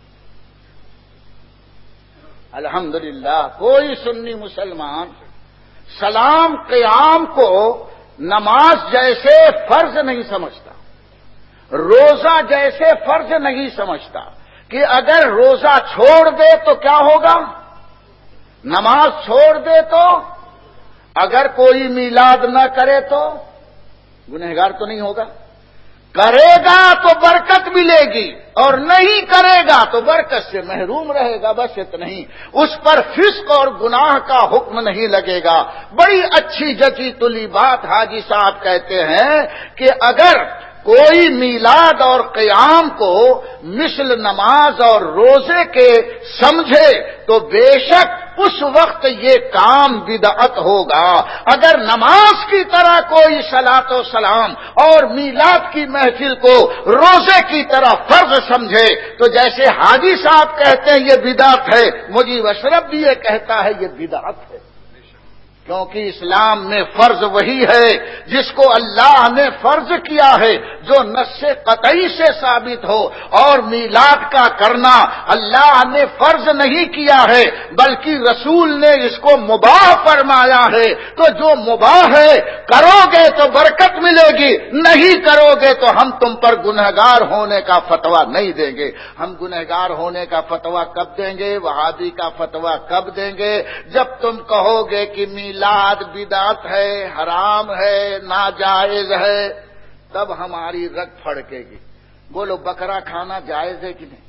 الحمدللہ کوئی سنی مسلمان سلام قیام کو نماز جیسے فرض نہیں سمجھتا، روزہ جیسے فرض نہیں سمجھتا کہ اگر روزہ چھوڑ دے تو کیا ہوگا، نماز چھوڑ دے تو، اگر کوئی میلاد نہ کرے تو گنہگار تو نہیں ہوگا، کرے گا تو برکت ملے گی اور نہیں کرے گا تو برکت سے محروم رہے گا، بس اتنا ہی۔ اس پر فسق اور گناہ کا حکم نہیں لگے گا۔ بڑی اچھی جچی تلی بات حاجی صاحب کہتے ہیں کہ اگر کوئی میلاد اور قیام کو مثل نماز اور روزے کے سمجھے تو بے شک اس وقت یہ کام بدعت ہوگا۔ اگر نماز کی طرح کوئی صلاۃ و سلام اور میلاد کی محفل کو روزے کی طرح فرض سمجھے تو جیسے حاجی صاحب کہتے ہیں یہ بدعت ہے، مجیب اشرف بھی یہ کہتا ہے یہ بدعت ہے۔ کیونکہ اسلام میں فرض وہی ہے جس کو اللہ نے فرض کیا ہے، جو نص قطعی سے ثابت ہو، اور میلاد کا کرنا اللہ نے فرض نہیں کیا ہے بلکہ رسول نے اس کو مباح فرمایا ہے۔ تو جو مباح ہے کرو گے تو برکت ملے گی، نہیں کرو گے تو ہم تم پر گنہگار ہونے کا فتویٰ نہیں دیں گے۔ ہم گنہگار ہونے کا فتویٰ کب دیں گے؟ وہابی کا فتویٰ کب دیں گے؟ جب تم کہو گے کہ میلاد بدعت ہے، حرام ہے، ناجائز ہے، تب ہماری رگ پھڑکے گی۔ بولو بکرا کھانا جائز ہے کہ نہیں؟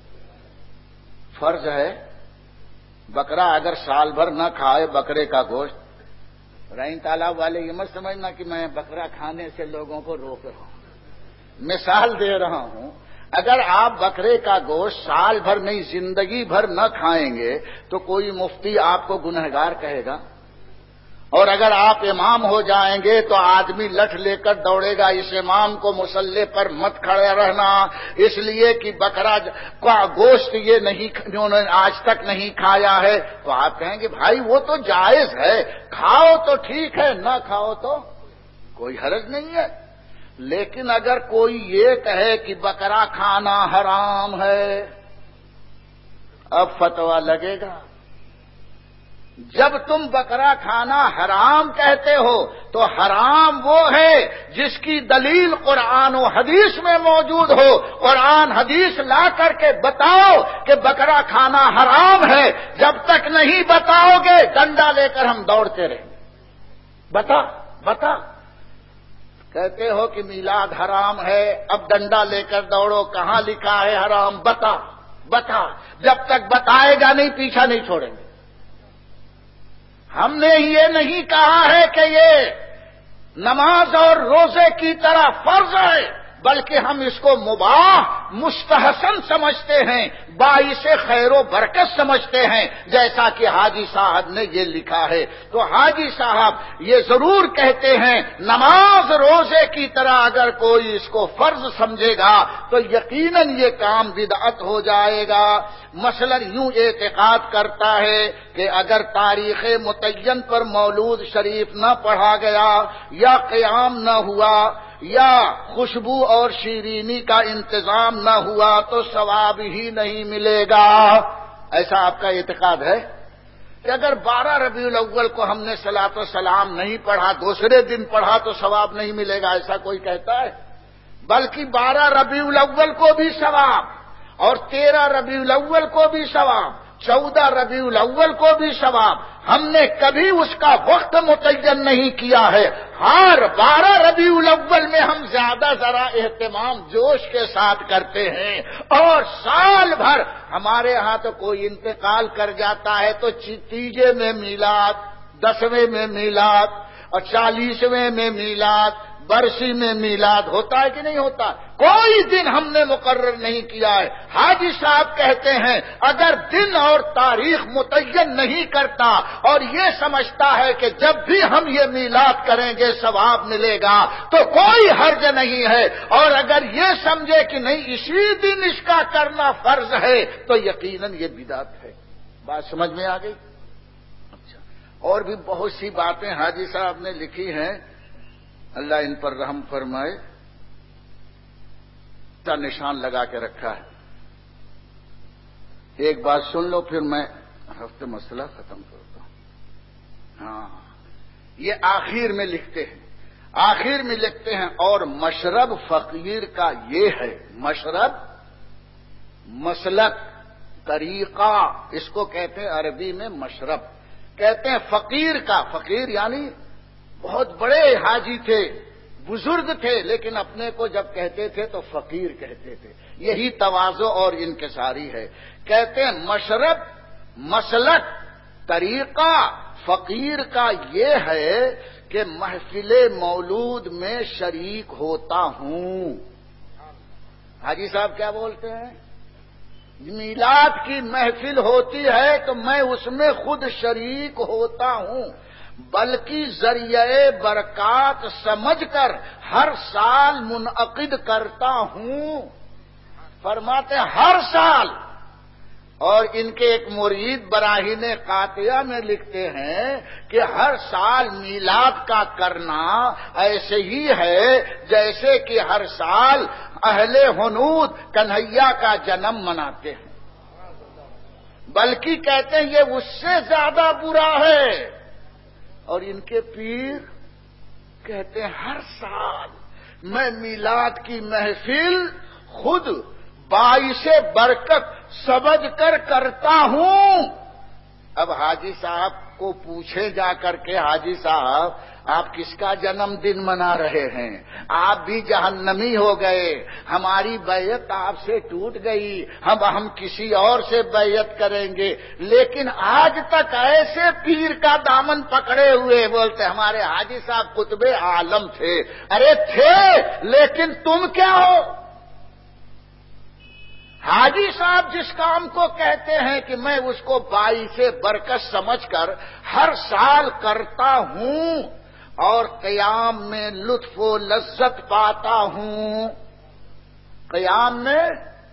فرض ہے۔ بکرا اگر سال بھر نہ کھائے بکرے کا گوشت، رحیم تالاب والے یہ مت سمجھنا کہ میں بکرا کھانے سے لوگوں کو روک رہا ہوں، مثال دے رہا ہوں۔ اگر آپ بکرے کا گوشت سال بھر نہیں زندگی بھر نہ کھائیں گے تو کوئی مفتی آپ کو گنہگار کہے گا؟ اور اگر آپ امام ہو جائیں گے تو آدمی لٹھ لے کر دوڑے گا، اس امام کو مصلی پر مت کھڑے رہنا، اس لیے کہ بکرا کا گوشت یہ نہیں انہوں نے آج تک نہیں کھایا ہے، تو آپ کہیں گے بھائی وہ تو جائز ہے، کھاؤ تو ٹھیک ہے، نہ کھاؤ تو کوئی حرج نہیں ہے۔ لیکن اگر کوئی یہ کہے کہ بکرا کھانا حرام ہے، اب فتویٰ لگے گا۔ جب تم بکرا کھانا حرام کہتے ہو تو حرام وہ ہے جس کی دلیل قرآن و حدیث میں موجود ہو۔ قرآن حدیث لا کر کے بتاؤ کہ بکرا کھانا حرام ہے۔ جب تک نہیں بتاؤ گے ڈنڈا لے کر ہم دوڑتے رہیں گے۔ بتا بتا کہتے ہو کہ میلاد حرام ہے، اب ڈنڈا لے کر دوڑو، کہاں لکھا ہے حرام؟ بتا بتا جب تک بتائے گا نہیں پیچھا نہیں چھوڑیں گے۔ ہم نے یہ نہیں کہا ہے کہ یہ نماز اور روزے کی طرح فرض ہے، بلکہ ہم اس کو مباح مستحسن سمجھتے ہیں، باعث خیر و برکت سمجھتے ہیں، جیسا کہ حاجی صاحب نے یہ لکھا ہے۔ تو حاجی صاحب یہ ضرور کہتے ہیں نماز روزے کی طرح اگر کوئی اس کو فرض سمجھے گا تو یقیناً یہ کام بدعت ہو جائے گا۔ مثلا یوں اعتقاد کرتا ہے کہ اگر تاریخ متعین پر مولود شریف نہ پڑھا گیا، یا قیام نہ ہوا، یا خوشبو اور شیرینی کا انتظام نہ ہوا تو ثواب ہی نہیں ملے گا۔ ایسا آپ کا اعتقاد ہے کہ اگر بارہ ربیع الاول کو ہم نے صلاۃ و سلام نہیں پڑھا، دوسرے دن پڑھا تو ثواب نہیں ملے گا، ایسا کوئی کہتا ہے؟ بلکہ بارہ ربیع الاول کو بھی ثواب، اور تیرہ ربیع الاول کو بھی ثواب، چودہ ربیع الاول کو بھی ثواب۔ ہم نے کبھی اس کا وقت متعین نہیں کیا ہے، ہر بارہ ربیع الاول میں ہم زیادہ ذرا اہتمام جوش کے ساتھ کرتے ہیں، اور سال بھر ہمارے ہاں تو کوئی انتقال کر جاتا ہے تو تیجے میں میلاد، دسویں میں میلاد، اور چالیسویں میں میلاد، برسی میں میلاد ہوتا ہے کہ نہیں ہوتا؟ کوئی دن ہم نے مقرر نہیں کیا ہے۔ حاجی صاحب کہتے ہیں اگر دن اور تاریخ متعین نہیں کرتا اور یہ سمجھتا ہے کہ جب بھی ہم یہ میلاد کریں گے ثواب ملے گا تو کوئی حرج نہیں ہے، اور اگر یہ سمجھے کہ نہیں اسی دن اس کا کرنا فرض ہے تو یقیناً یہ بدعت ہے۔ بات سمجھ میں آ گئی؟ اچھا، اور بھی بہت سی باتیں حاجی صاحب نے لکھی ہیں، اللہ ان پر رحم فرمائے، کا نشان لگا کے رکھا ہے۔ ایک بات سن لو پھر میں ہفتے مسئلہ ختم کرتا ہوں۔ ہاں، یہ آخر میں لکھتے ہیں، آخر میں لکھتے ہیں اور مشرب فقیر کا یہ ہے، مشرب مسلک طریقہ، اس کو کہتے ہیں عربی میں مشرب، کہتے ہیں فقیر کا، فقیر یعنی بہت بڑے حاجی تھے، بزرگ تھے، لیکن اپنے کو جب کہتے تھے تو فقیر کہتے تھے، یہی تواضع اور انکساری ہے۔ کہتے ہیں مشرب مسلک طریقہ فقیر کا یہ ہے کہ محفل مولود میں شریک ہوتا ہوں۔ حاجی صاحب کیا بولتے ہیں؟ میلاد کی محفل ہوتی ہے تو میں اس میں خود شریک ہوتا ہوں، بلکہ ذریعہ برکات سمجھ کر ہر سال منعقد کرتا ہوں۔ فرماتے ہیں ہر سال اور ان کے ایک مرید براہین قاطعہ میں لکھتے ہیں کہ ہر سال میلاد کا کرنا ایسے ہی ہے جیسے کہ ہر سال اہل حنود کنہیا کا جنم مناتے ہیں، بلکہ کہتے ہیں یہ اس سے زیادہ برا ہے۔ اور ان کے پیر کہتے ہیں ہر سال میں میلاد کی محفل خود باعث برکت سمجھ کر کرتا ہوں۔ اب حاجی صاحب کو پوچھے جا کر کے، حاجی صاحب آپ کس کا جنم دن منا رہے ہیں؟ آپ بھی جہنمی ہو گئے، ہماری بیعت آپ سے ٹوٹ گئی، ہم ہم کسی اور سے بیعت کریں گے، لیکن آج تک ایسے پیر کا دامن پکڑے ہوئے بولتے ہمارے حاجی صاحب قطب عالم تھے۔ ارے تھے، لیکن تم کیا ہو؟ حاجی صاحب جس کام کو کہتے ہیں کہ میں اس کو باعث برکت سمجھ کر ہر سال کرتا ہوں اور قیام میں لطف و لذت پاتا ہوں، قیام میں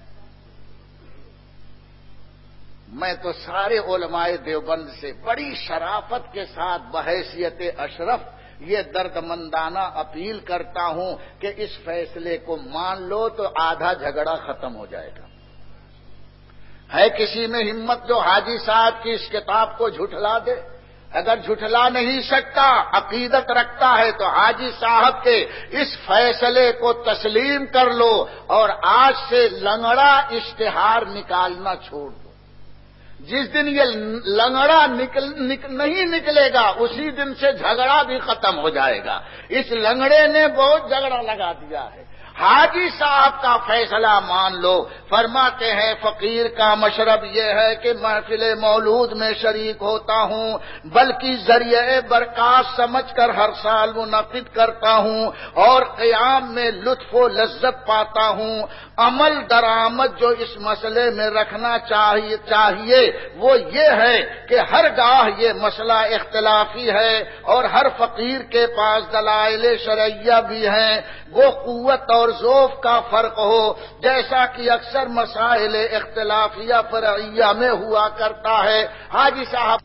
میں تو سارے علماء دیوبند سے بڑی شرافت کے ساتھ بحیثیت اشرف یہ درد مندانہ اپیل کرتا ہوں کہ اس فیصلے کو مان لو تو آدھا جھگڑا ختم ہو جائے گا۔ ہے کسی میں ہمت جو حاجی صاحب کی اس کتاب کو جھٹلا دے؟ اگر جھٹلا نہیں سکتا، عقیدت رکھتا ہے تو حاجی صاحب کے اس فیصلے کو تسلیم کر لو اور آج سے لنگڑا اشتہار نکالنا چھوڑ دو۔ جس دن یہ لنگڑا نکل, نکل نہیں نکلے گا اسی دن سے جھگڑا بھی ختم ہو جائے گا۔ اس لنگڑے نے بہت جھگڑا لگا دیا ہے۔ حاجی صاحب کا فیصلہ مان لو۔ فرماتے ہیں فقیر کا مشرب یہ ہے کہ محفل مولود میں شریک ہوتا ہوں، بلکہ ذریعہ برکات سمجھ کر ہر سال منعقد کرتا ہوں اور قیام میں لطف و لذت پاتا ہوں۔ عمل درآمد جو اس مسئلے میں رکھنا چاہیے چاہیے وہ یہ ہے کہ ہر گاہ یہ مسئلہ اختلافی ہے اور ہر فقیر کے پاس دلائل شرعیہ بھی ہیں، وہ قوت اور ذوف کا فرق ہو، جیسا کہ اکثر مسائل اختلافیہ فرعیہ میں ہوا کرتا ہے۔ حاجی صاحب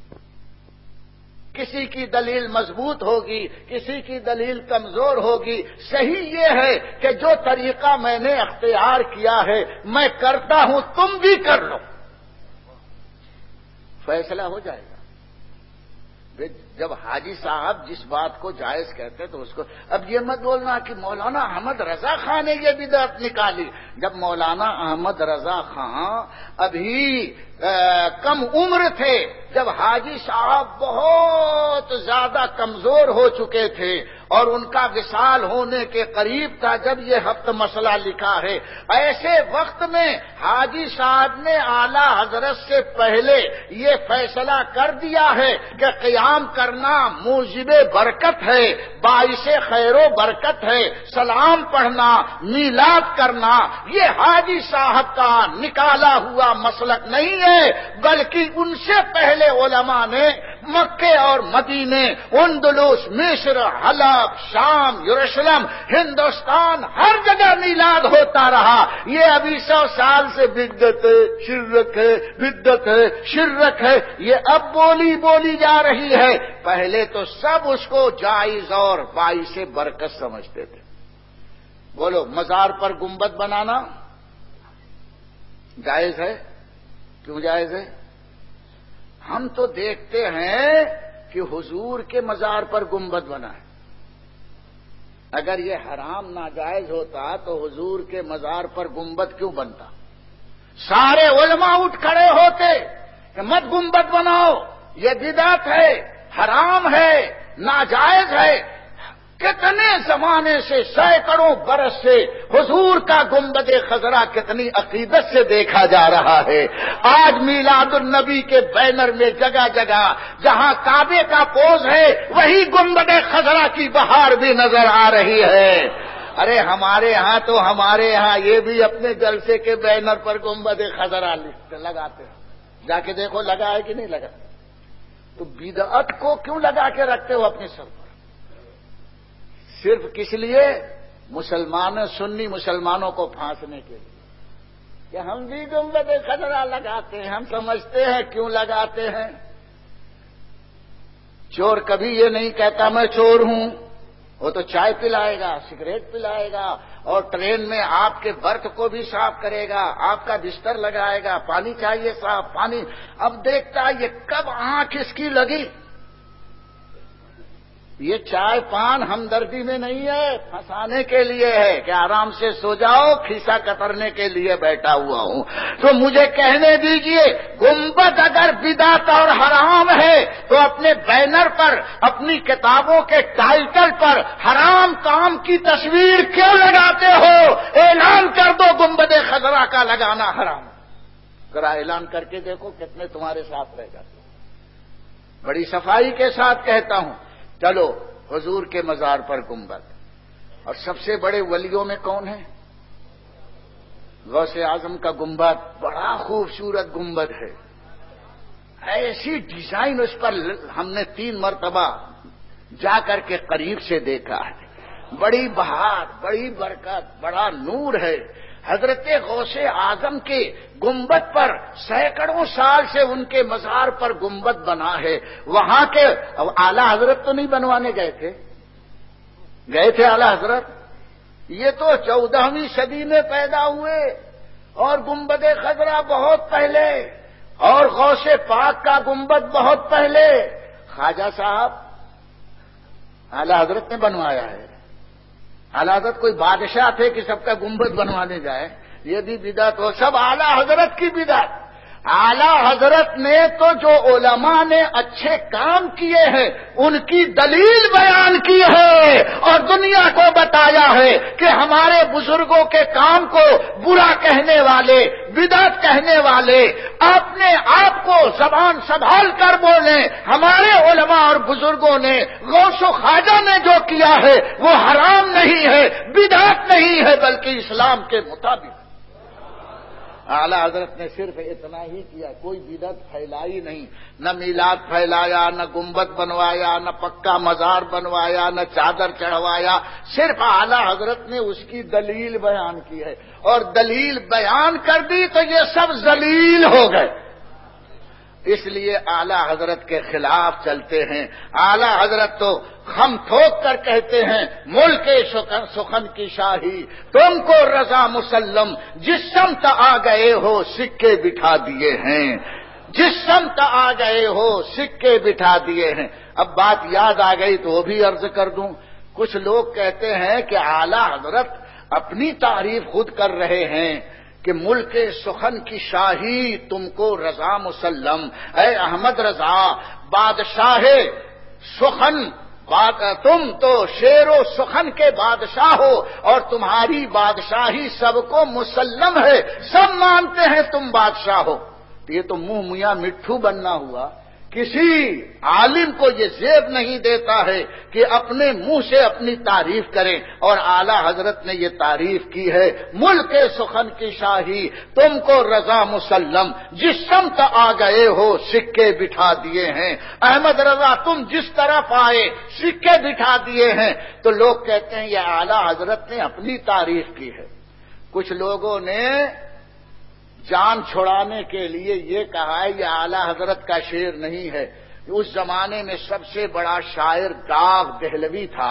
کسی کی دلیل مضبوط ہوگی، کسی کی دلیل کمزور ہوگی، صحیح یہ ہے کہ جو طریقہ میں نے اختیار کیا ہے میں کرتا ہوں، تم بھی کر لو، فیصلہ ہو جائے گا۔ جب حاجی صاحب جس بات کو جائز کہتے تو اس کو اب یہ مت بولنا کہ مولانا احمد رضا خان نے یہ بدعت نکالی۔ جب مولانا احمد رضا خان ابھی کم عمر تھے، جب حاجی صاحب بہت زیادہ کمزور ہو چکے تھے اور ان کا وصال ہونے کے قریب تھا جب یہ ہفت مسئلہ لکھا ہے، ایسے وقت میں حاجی صاحب نے اعلی حضرت سے پہلے یہ فیصلہ کر دیا ہے کہ قیام کرنا موجب برکت ہے، باعث خیر و برکت ہے، سلام پڑھنا، میلاد کرنا یہ حاجی صاحب کا نکالا ہوا مسلک نہیں ہے، بلکہ ان سے پہلے علماء نے مکے اور مدینے، اندلس، مصر، حلب، شام، یروشلم، ہندوستان ہر جگہ میلاد ہوتا رہا۔ یہ ابھی سو سال سے بدعت ہے، شرک ہے، بدعت ہے، شرک ہے، یہ اب بولی بولی جا رہی ہے۔ پہلے تو سب اس کو جائز اور باعث برکت سمجھتے تھے۔ بولو مزار پر گنبد بنانا جائز ہے؟ کیوں جائز ہے؟ ہم تو دیکھتے ہیں کہ حضور کے مزار پر گنبد بنا ہے۔ اگر یہ حرام ناجائز ہوتا تو حضور کے مزار پر گنبد کیوں بنتا؟ سارے علماء اٹھ کھڑے ہوتے کہ مت گنبد بناؤ، یہ بدعت ہے، حرام ہے، ناجائز ہے۔ کتنے زمانے سے، سینکڑوں برس سے حضور کا گنبد خضرا کتنی عقیدت سے دیکھا جا رہا ہے۔ آج میلاد النبی کے بینر میں جگہ جگہ جہاں کعبے کا پوز ہے وہی گنبد خضرا کی بہار بھی نظر آ رہی ہے۔ ارے ہمارے ہاں تو ہمارے ہاں یہ بھی اپنے جلسے کے بینر پر گنبد خضرا لگاتے ہیں، جا کے دیکھو لگا ہے کہ نہیں لگا۔ تو بدعت کو کیوں لگا کے رکھتے ہو اپنے سر پر؟ صرف کس لیے؟ مسلمان سنی مسلمانوں کو پھانسنے کے لیے۔ کہ ہم بھی گنبد خضرا لگاتے ہیں، ہم سمجھتے ہیں کیوں لگاتے ہیں۔ چور کبھی یہ نہیں کہتا میں چور ہوں، وہ تو چائے پلائے گا، سگریٹ پلائے گا، اور ٹرین میں آپ کے برتھ کو بھی صاف کرے گا، آپ کا بستر لگائے گا، پانی چاہیے صاف پانی۔ اب دیکھتا یہ کب آنکھ اس کی لگی۔ یہ چائے پان ہمدردی میں نہیں ہے، پھنسانے کے لیے ہے کہ آرام سے سو جاؤ، کھیسا کترنے کے لیے بیٹھا ہوا ہوں۔ تو مجھے کہنے دیجئے، گنبد اگر بدعت اور حرام ہے تو اپنے بینر پر، اپنی کتابوں کے ٹائٹل پر حرام کام کی تصویر کیوں لگاتے ہو؟ اعلان کر دو گنبد خضرا کا لگانا حرام۔ ذرا اعلان کر کے دیکھو کتنے تمہارے ساتھ رہ جاتے۔ بڑی صفائی کے ساتھ کہتا ہوں، چلو حضور کے مزار پر گنبد، اور سب سے بڑے ولیوں میں کون ہے؟ غوث اعظم کا گنبد بڑا خوبصورت گنبد ہے، ایسی ڈیزائن اس پر ہم نے تین مرتبہ جا کر کے قریب سے دیکھا ہے، بڑی بہار، بڑی برکت، بڑا نور ہے۔ حضرت غوث اعظم کے گنبد پر سینکڑوں سال سے ان کے مزار پر گنبد بنا ہے۔ وہاں کے اعلی حضرت تو نہیں بنوانے گئے تھے، گئے تھے اعلی حضرت؟ یہ تو چودہویں صدی میں پیدا ہوئے، اور گنبد خضرا بہت پہلے، اور غوث پاک کا گنبد بہت پہلے۔ خواجہ صاحب اعلی حضرت نے بنوایا ہے۔ اعلی حضرت کوئی بادشاہ تھے کہ سب کا گنبد بنوانے جائے؟ یہ بھی بدعت ہو، سب اعلی حضرت کی بدعت۔ اعلی حضرت نے تو جو علماء نے اچھے کام کیے ہیں ان کی دلیل بیان کی ہے، اور دنیا کو بتایا ہے کہ ہمارے بزرگوں کے کام کو برا کہنے والے، بدعت کہنے والے اپنے آپ کو زبان سنبھال کر بولیں۔ ہمارے علماء اور بزرگوں نے، غوث و خواجہ نے جو کیا ہے وہ حرام نہیں ہے، بدعت نہیں ہے، بلکہ اسلام کے مطابق۔ اعلی حضرت نے صرف اتنا ہی کیا، کوئی بدعت پھیلائی نہیں، نہ میلاد پھیلایا، نہ گنبد بنوایا، نہ پکا مزار بنوایا، نہ چادر چڑھوایا، صرف اعلی حضرت نے اس کی دلیل بیان کی ہے، اور دلیل بیان کر دی تو یہ سب ذلیل ہو گئے۔ اس لیے اعلی حضرت کے خلاف چلتے ہیں۔ اعلی حضرت تو ہم تھوک کر کہتے ہیں، ملک سخن کی شاہی تم کو رضا مسلم، جس سمت آ گئے ہو سکے بٹھا دیے ہیں، جس سمت آ گئے ہو سکے بٹھا دیے ہیں۔ اب بات یاد آ گئی تو وہ بھی عرض کر دوں، کچھ لوگ کہتے ہیں کہ اعلی حضرت اپنی تعریف خود کر رہے ہیں کہ ملک سخن کی شاہی تم کو رضا مسلم، اے احمد رضا بادشاہ سخن، تم تو شیر و سخن کے بادشاہ ہو، اور تمہاری بادشاہی سب کو مسلم ہے، سب مانتے ہیں تم بادشاہ ہو۔ یہ تو منہ میاں مٹھو بننا ہوا، کسی عالم کو یہ زیب نہیں دیتا ہے کہ اپنے منہ سے اپنی تعریف کریں، اور اعلی حضرت نے یہ تعریف کی ہے، ملک سخن کی شاہی تم کو رضا مسلم، جس سمت آ گئے ہو سکے بٹھا دیے ہیں۔ احمد رضا تم جس طرف آئے سکے بٹھا دیے ہیں۔ تو لوگ کہتے ہیں یہ اعلی حضرت نے اپنی تعریف کی ہے۔ کچھ لوگوں نے جان چھڑانے کے لیے یہ کہا ہے یہ اعلی حضرت کا شعر نہیں ہے۔ اس زمانے میں سب سے بڑا شاعر داغ دہلوی تھا،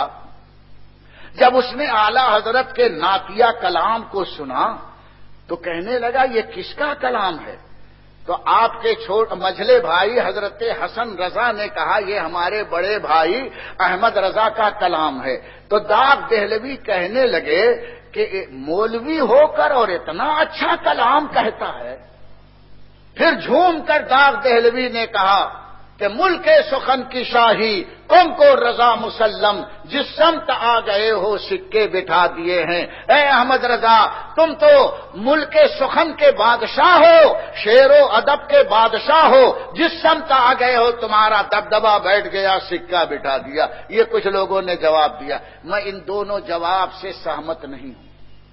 جب اس نے اعلی حضرت کے نعتیہ کلام کو سنا تو کہنے لگا یہ کس کا کلام ہے؟ تو آپ کے چھوٹ مجھلے بھائی حضرت حسن رضا نے کہا یہ ہمارے بڑے بھائی احمد رضا کا کلام ہے۔ تو داغ دہلوی کہنے لگے کہ مولوی ہو کر اور اتنا اچھا کلام کہتا ہے۔ پھر جھوم کر داغ دہلوی نے کہا کہ ملک سخن کی شاہی تم کو رضا مسلم، جس سمت آ گئے ہو سکے بٹھا دیے ہیں۔ اے احمد رضا تم تو ملک سخن کے بادشاہ ہو، شعر و ادب کے بادشاہ ہو، جس سمت آ گئے ہو تمہارا دبدبا بیٹھ گیا، سکہ بٹھا دیا۔ یہ کچھ لوگوں نے جواب دیا، میں ان دونوں جواب سے سہمت نہیں ہوں،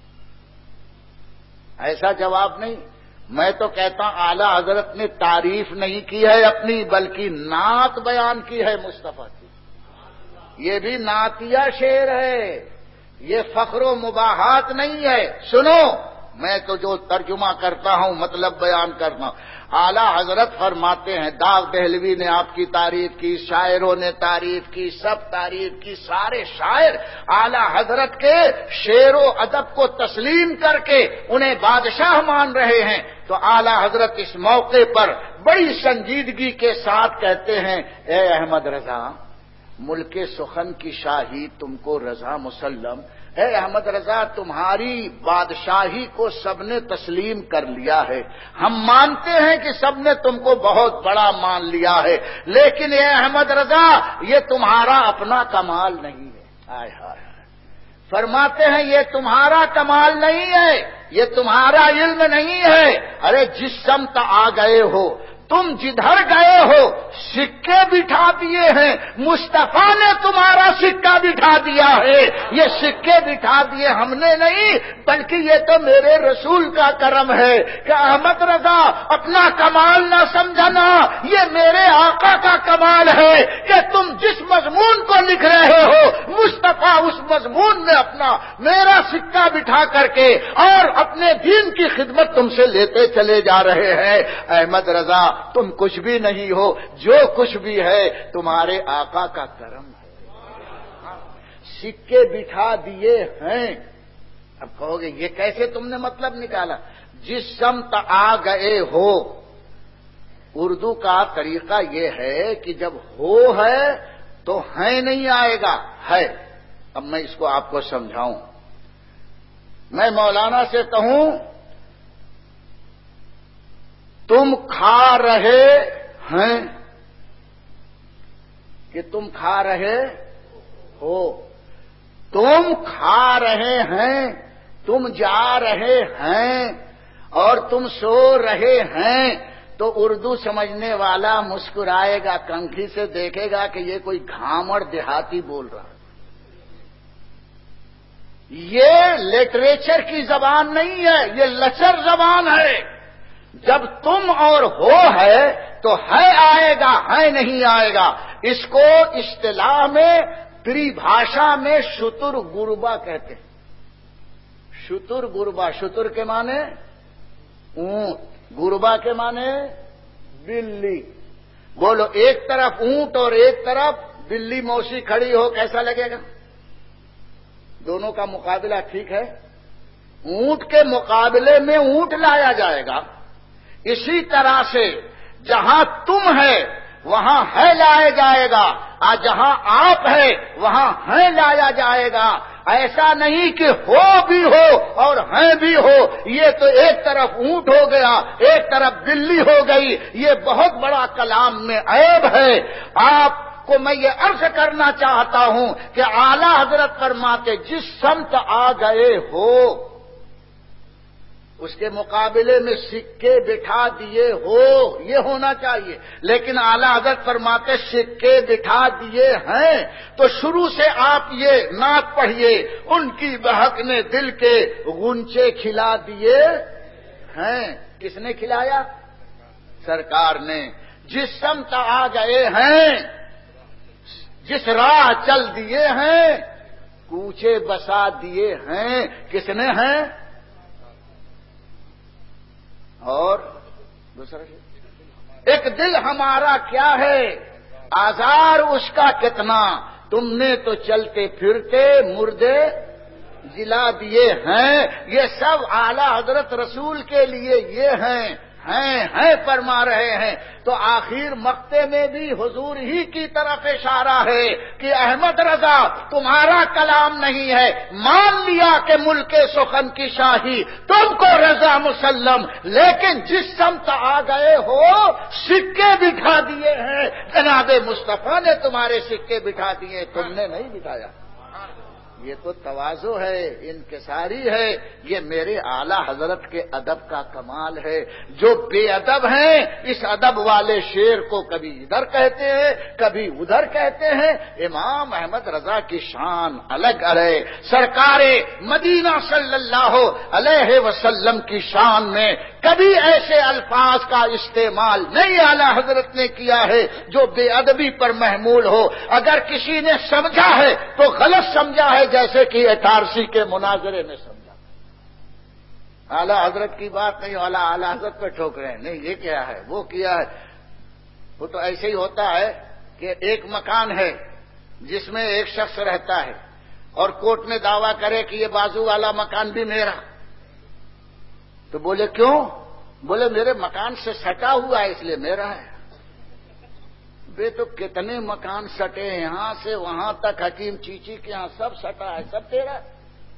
ایسا جواب نہیں۔ میں تو کہتا ہوں اعلی حضرت نے تعریف نہیں کی ہے اپنی، بلکہ نعت بیان کی ہے مصطفیٰ کی۔ یہ بھی نعتیہ شعر ہے، یہ فخر و مباحات نہیں ہے۔ سنو میں تو جو ترجمہ کرتا ہوں مطلب بیان کرتا ہوں. اعلیٰ حضرت فرماتے ہیں، داغ دہلوی نے آپ کی تعریف کی، شاعروں نے تعریف کی، سب تعریف کی، سارے شاعر اعلیٰ حضرت کے شعر و ادب کو تسلیم کر کے انہیں بادشاہ مان رہے ہیں. تو اعلیٰ حضرت اس موقع پر بڑی سنجیدگی کے ساتھ کہتے ہیں، اے احمد رضا، ملک سخن کی شاہی تم کو رضا مسلم. اے احمد رضا، تمہاری بادشاہی کو سب نے تسلیم کر لیا ہے، ہم مانتے ہیں کہ سب نے تم کو بہت بڑا مان لیا ہے، لیکن اے احمد رضا یہ تمہارا اپنا کمال نہیں ہے. آئے ہائے، فرماتے ہیں یہ تمہارا کمال نہیں ہے، یہ تمہارا علم نہیں ہے. ارے جس سمت آ گئے ہو، تم جدھر گئے ہو سکے بٹھا دیے ہیں، مصطفیٰ نے تمہارا سکہ بٹھا دیا ہے. یہ سکے بٹھا دیے ہم نے نہیں، بلکہ یہ تو میرے رسول کا کرم ہے کہ احمد رضا اپنا کمال نہ سمجھنا، یہ میرے آقا کا کمال ہے کہ تم جس مضمون کو لکھ رہے ہو مصطفیٰ اس مضمون میں اپنا میرا سکہ بٹھا کر کے اور اپنے دین کی خدمت تم سے لیتے چلے جا رہے ہیں. احمد رضا تم کچھ بھی نہیں ہو، جو کچھ بھی ہے تمہارے آقا کا کرم ہے. سکے بٹھا دیے ہیں. اب کہو گے یہ کیسے تم نے مطلب نکالا؟ جس سمت آ گئے ہو، اردو کا طریقہ یہ ہے کہ جب ہو ہے تو ہے نہیں آئے گا، ہے. اب میں اس کو آپ کو سمجھاؤں. میں مولانا سے کہوں تم کھا رہے ہیں کہ تم کھا رہے ہو، تم کھا رہے ہیں، تم جا رہے ہیں اور تم سو رہے ہیں، تو اردو سمجھنے والا مسکرائے گا، کنکھی سے دیکھے گا کہ یہ کوئی گھامڑ دیہاتی بول رہا ہے. یہ لٹریچر کی زبان نہیں ہے، یہ لچر زبان ہے. جب تم اور ہو ہے تو ہے آئے گا، ہے نہیں آئے گا. اس کو اصطلاح میں پری بھاشا میں شتر گربا کہتے ہیں. شتر گربا، شتر کے معنی اونٹ، گربا کے معنی بلی. بولو ایک طرف اونٹ اور ایک طرف بلی موسی کھڑی ہو، کیسا لگے گا؟ دونوں کا مقابلہ ٹھیک ہے. اونٹ کے مقابلے میں اونٹ لایا جائے گا. اسی طرح سے جہاں تم ہے وہاں ہے لایا جائے گا، اور جہاں آپ ہے وہاں ہے لایا جائے گا. ایسا نہیں کہ ہو بھی ہو اور ہیں بھی ہو. یہ تو ایک طرف اونٹ ہو گیا، ایک طرف بلی ہو گئی. یہ بہت بڑا کلام میں عیب ہے. آپ کو میں یہ عرض کرنا چاہتا ہوں کہ اعلیٰ حضرت فرماتے جس سمت آ گئے ہو اس کے مقابلے میں سکے بٹھا دیے ہو، یہ ہونا چاہیے. لیکن اعلیٰ حضرت فرماتے سکے بٹھا دیے ہیں. تو شروع سے آپ یہ نعت پڑھیے، ان کی بہک نے دل کے غنچے کھلا دیے ہیں. کس نے کھلایا؟ سرکار نے. جس سمت آ گئے ہیں، جس راہ چل دیے ہیں، کوچے بسا دیے ہیں. کس نے ہیں؟ اور دوسرا ایک دل ہمارا کیا ہے، آزار اس کا کتنا، تم نے تو چلتے پھرتے مردے جلا دیے ہیں. یہ سب اعلیٰ حضرت رسول کے لیے یہ ہیں ہیں ہیں فرما رہے ہیں. تو آخر مقطع میں بھی حضور ہی کی طرف اشارہ ہے کہ احمد رضا تمہارا کلام نہیں ہے، مان لیا کہ ملک سخن کی شاہی تم کو رضا مسلم، لیکن جس سمت آ گئے ہو سکے بٹھا دیے ہیں. جناب مصطفیٰ نے تمہارے سکے بٹھا دیے، تم نے نہیں بٹھایا. یہ تو تواضع ہے، انکساری ہے. یہ میرے اعلیٰ حضرت کے ادب کا کمال ہے. جو بے ادب ہیں اس ادب والے شعر کو کبھی ادھر کہتے ہیں کبھی ادھر کہتے ہیں. امام احمد رضا کی شان الگ ہے. سرکار مدینہ صلی اللہ علیہ وسلم کی شان میں کبھی ایسے الفاظ کا استعمال نہیں اعلیٰ حضرت نے کیا ہے جو بے ادبی پر محمول ہو. اگر کسی نے سمجھا ہے تو غلط سمجھا ہے، جیسے کہ اٹارسی کے مناظرے میں سمجھا. اعلی حضرت کی بات نہیں، اعلی اعلی حضرت پہ ٹھوک رہے ہیں، نہیں یہ کیا ہے وہ کیا ہے۔ وہ تو ایسے ہی ہوتا ہے کہ ایک مکان ہے جس میں ایک شخص رہتا ہے اور کورٹ میں دعویٰ کرے کہ یہ بازو والا مکان بھی میرا، تو بولے کیوں؟ بولے میرے مکان سے سٹا ہوا ہے اس لیے میرا ہے۔ بے تو کتنے مکان سٹے ہیں، یہاں سے وہاں تک، حکیم چیچی کے یہاں سب سٹا ہے، سب تیرا ہے۔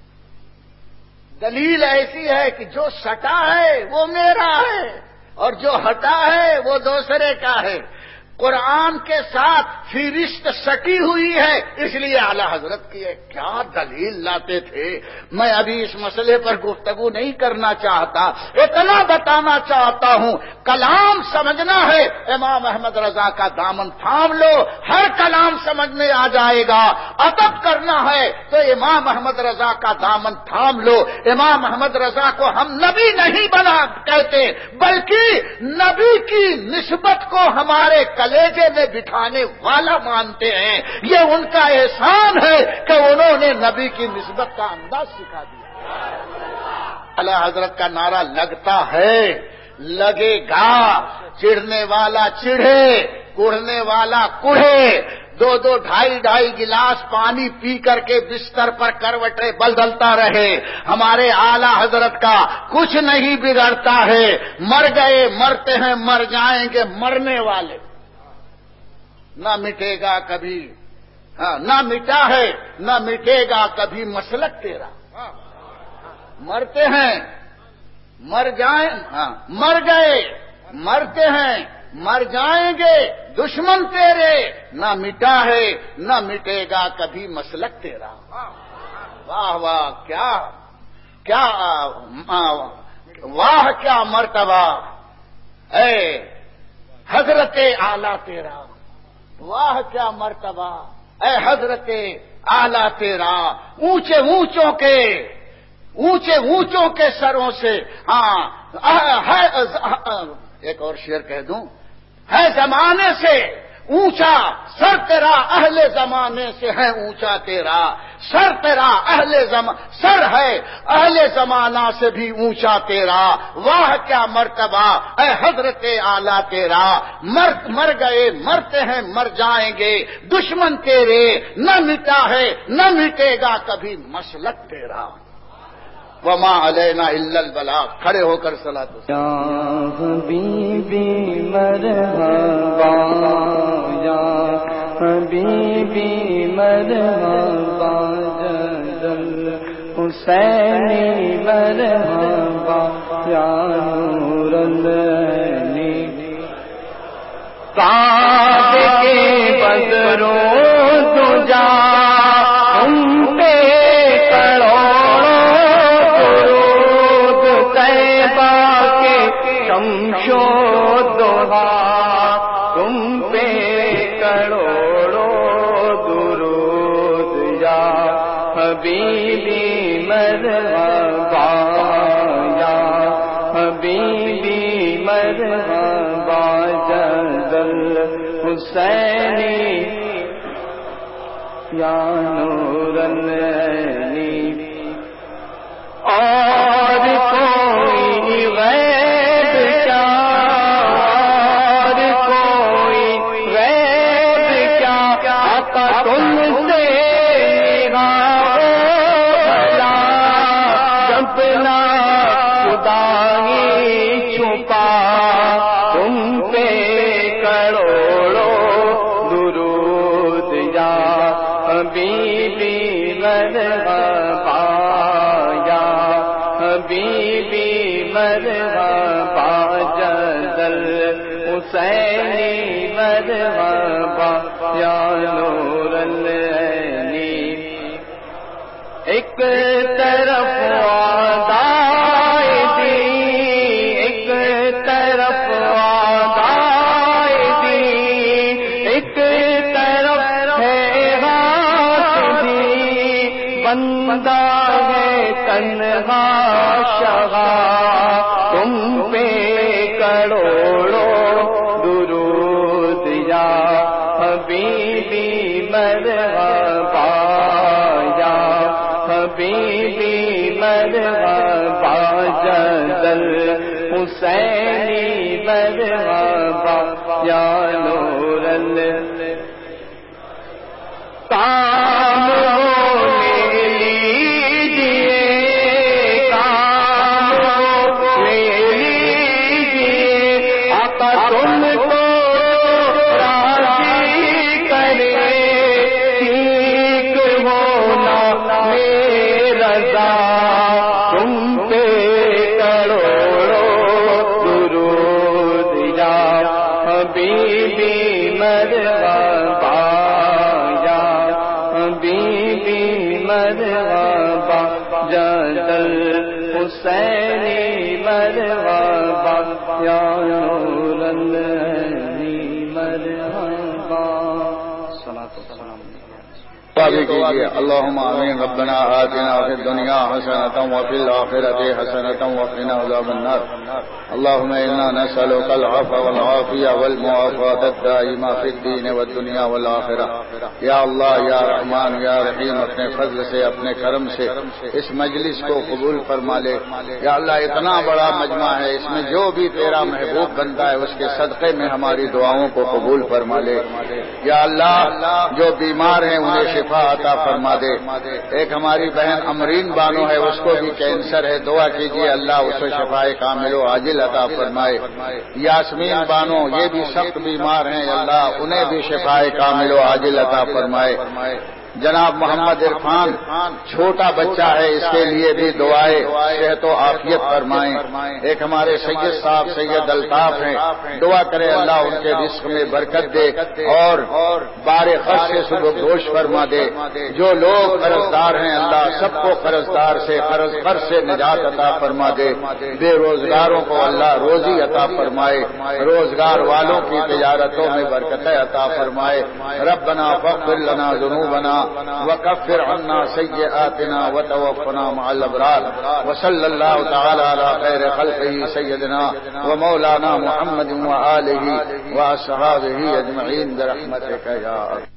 دلیل ایسی ہے کہ جو سٹا ہے وہ میرا ہے اور جو ہٹا ہے وہ دوسرے کا ہے۔ قرآن کے ساتھ فہرست سٹی ہوئی ہے، اس لیے اعلی حضرت کی ہے۔ کیا دلیل لاتے تھے؟ میں ابھی اس مسئلے پر گفتگو نہیں کرنا چاہتا، اتنا بتانا چاہتا ہوں کلام سمجھنا ہے، امام احمد رضا کا دامن تھام لو، ہر کلام سمجھ میں آ جائے گا۔ ادب کرنا ہے تو امام احمد رضا کا دامن تھام لو۔ امام احمد رضا کو ہم نبی نہیں بنا کہتے، بلکہ نبی کی نسبت کو ہمارے کلیجے میں بٹھانے والا مانتے ہیں۔ یہ ان کا احسان ہے کہ انہوں نے نبی کی نسبت کا انداز سکھا دیا۔ اعلی حضرت کا نعرہ لگتا ہے، لگے گا، چڑھنے والا چڑھے، کوڑھنے والا کوڑھے، دو دو ڈھائی ڈھائی گلاس پانی پی کر کے بستر پر کروٹیں بدلتا رہے، ہمارے اعلی حضرت کا کچھ نہیں بگڑتا ہے۔ مر گئے مرتے ہیں، مر جائیں گے مرنے والے، نہ مٹے گا کبھی، ہاں نہ مٹا ہے نہ مٹے گا کبھی مسلک تیرا۔ مرتے ہیں مر جائیں، ہاں مر گئے مرتے ہیں مر جائیں گے دشمن تیرے، نہ مٹا ہے نہ مٹے گا کبھی مسلک تیرا۔ واہ واہ، کیا کیا واہ کیا مرتبہ اے حضرت اعلیٰ تیرا، واہ کیا مرتبہ اے حضرت اعلیٰ تیرا۔ اونچے اونچوں کے اونچے اونچوں کے سروں سے، ہاں ایک اور شعر کہہ دوں، ہے زمانے سے اونچا سر تیرا، اہل زمانے سے ہے اونچا تیرا سر، تیرا اہل زمان سر ہے اہل زمانہ سے بھی اونچا تیرا۔ واہ کیا مرتبہ اے حضرت اعلیٰ تیرا، مر مر گئے مرتے ہیں مر جائیں گے دشمن تیرے، نہ مٹا ہے نہ مٹے گا کبھی مسلک تیرا۔ وما علینا الا البلاغ۔ کھڑے ہو کر صلاۃ یا حبیبی مرحبا، یا حبیبی مرحبا، جدل حسینی مرحبا، یا نور العینی، کعبے کے بدروں دجا ہم پہ تم پہ کروڑوں درود، یا حبیبی مرحبا، یا حبیبی مرحبا، جدل حسینی، یا نور العینی۔ اور کوئی غیب کیا، اور کوئی غیب کیا، آقا تم سے نگاہ بھلا، جبنا خدائی چھپا، تم پہ کروڑوں درود، یا حبیبی مرحبا، یا حبیبی مرحبا، جدل حسینی مرحبا، یا نور العینی۔ ایک طرف وعدائے دی، ایک طرف وعدائے دی، ایک طرف ہے ہاتھ دی، بندہ ہے تنہا شہا، تم پہ کروڑوں درود، یا حبیبی مرحبا، یا حبیبی مرحبا، کام لے لیجیے کام لے لیجیے آقا تم کو راضی کرے ٹھیک ہونا میرا رضا تم پہ کروڑوں درود یا حبیبی مرحبا یا حبیبی مرحبا جد الحسینی مرحبا یا نور العین مرحبا صلاۃ والسلام کیجیے اللہم آمین ربنا آتنا فی الدنیا حسنۃ وفی الآخرۃ حسنۃ وقنا عذاب النار اللہم انا نسألک العفو والعافیہ والمعافاۃ الدائمہ فی الدین والدنیا والآخرہ یا اللہ یا رحمان یا رحیم اپنے فضل سے اپنے کرم سے اس مجلس کو قبول فرما لے یا اللہ اتنا بڑا مجمع ہے اس میں جو بھی تیرا محبوب بنتا ہے اس کے صدقے میں ہماری دعاؤں کو قبول فرما لے یا اللہ جو بیمار ہیں انہیں شفا عطا فرما دے ایک ہماری بہن امرین بانو ہے اس کو بھی کینسر ہے دعا کیجیے اللہ اسے شفائے کامل و عاجل عطا فرمائے یاسمین بانو یہ بھی سخت بیمار ہیں اللہ انہیں بھی شفائے کامل و عاجل عطا فرمائے جناب محمد عرفان چھوٹا بچہ ہے اس کے لیے بھی دعائیں صحت و عافیت فرمائیں ایک ہمارے سید صاحب سید الطاف ہیں دعا کرے اللہ ان کے رزق میں برکت دے اور بار خرچ سے صبح گوش فرما دے جو لوگ قرضدار ہیں اللہ سب کو قرضدار سے قرض قرض سے نجات عطا فرما دے بے روزگاروں کو اللہ روزی عطا فرمائے روزگار والوں کی تجارتوں میں برکتیں عطا فرمائے ربنا فاغفر لنا ذنوبنا وكفر عنا سيئاتنا وتوفنا مع الأبرار وصلى الله تعالى على خير خلقه سيدنا ومولانا محمد وآله وأصحابه أجمعين برحمتك يا رب.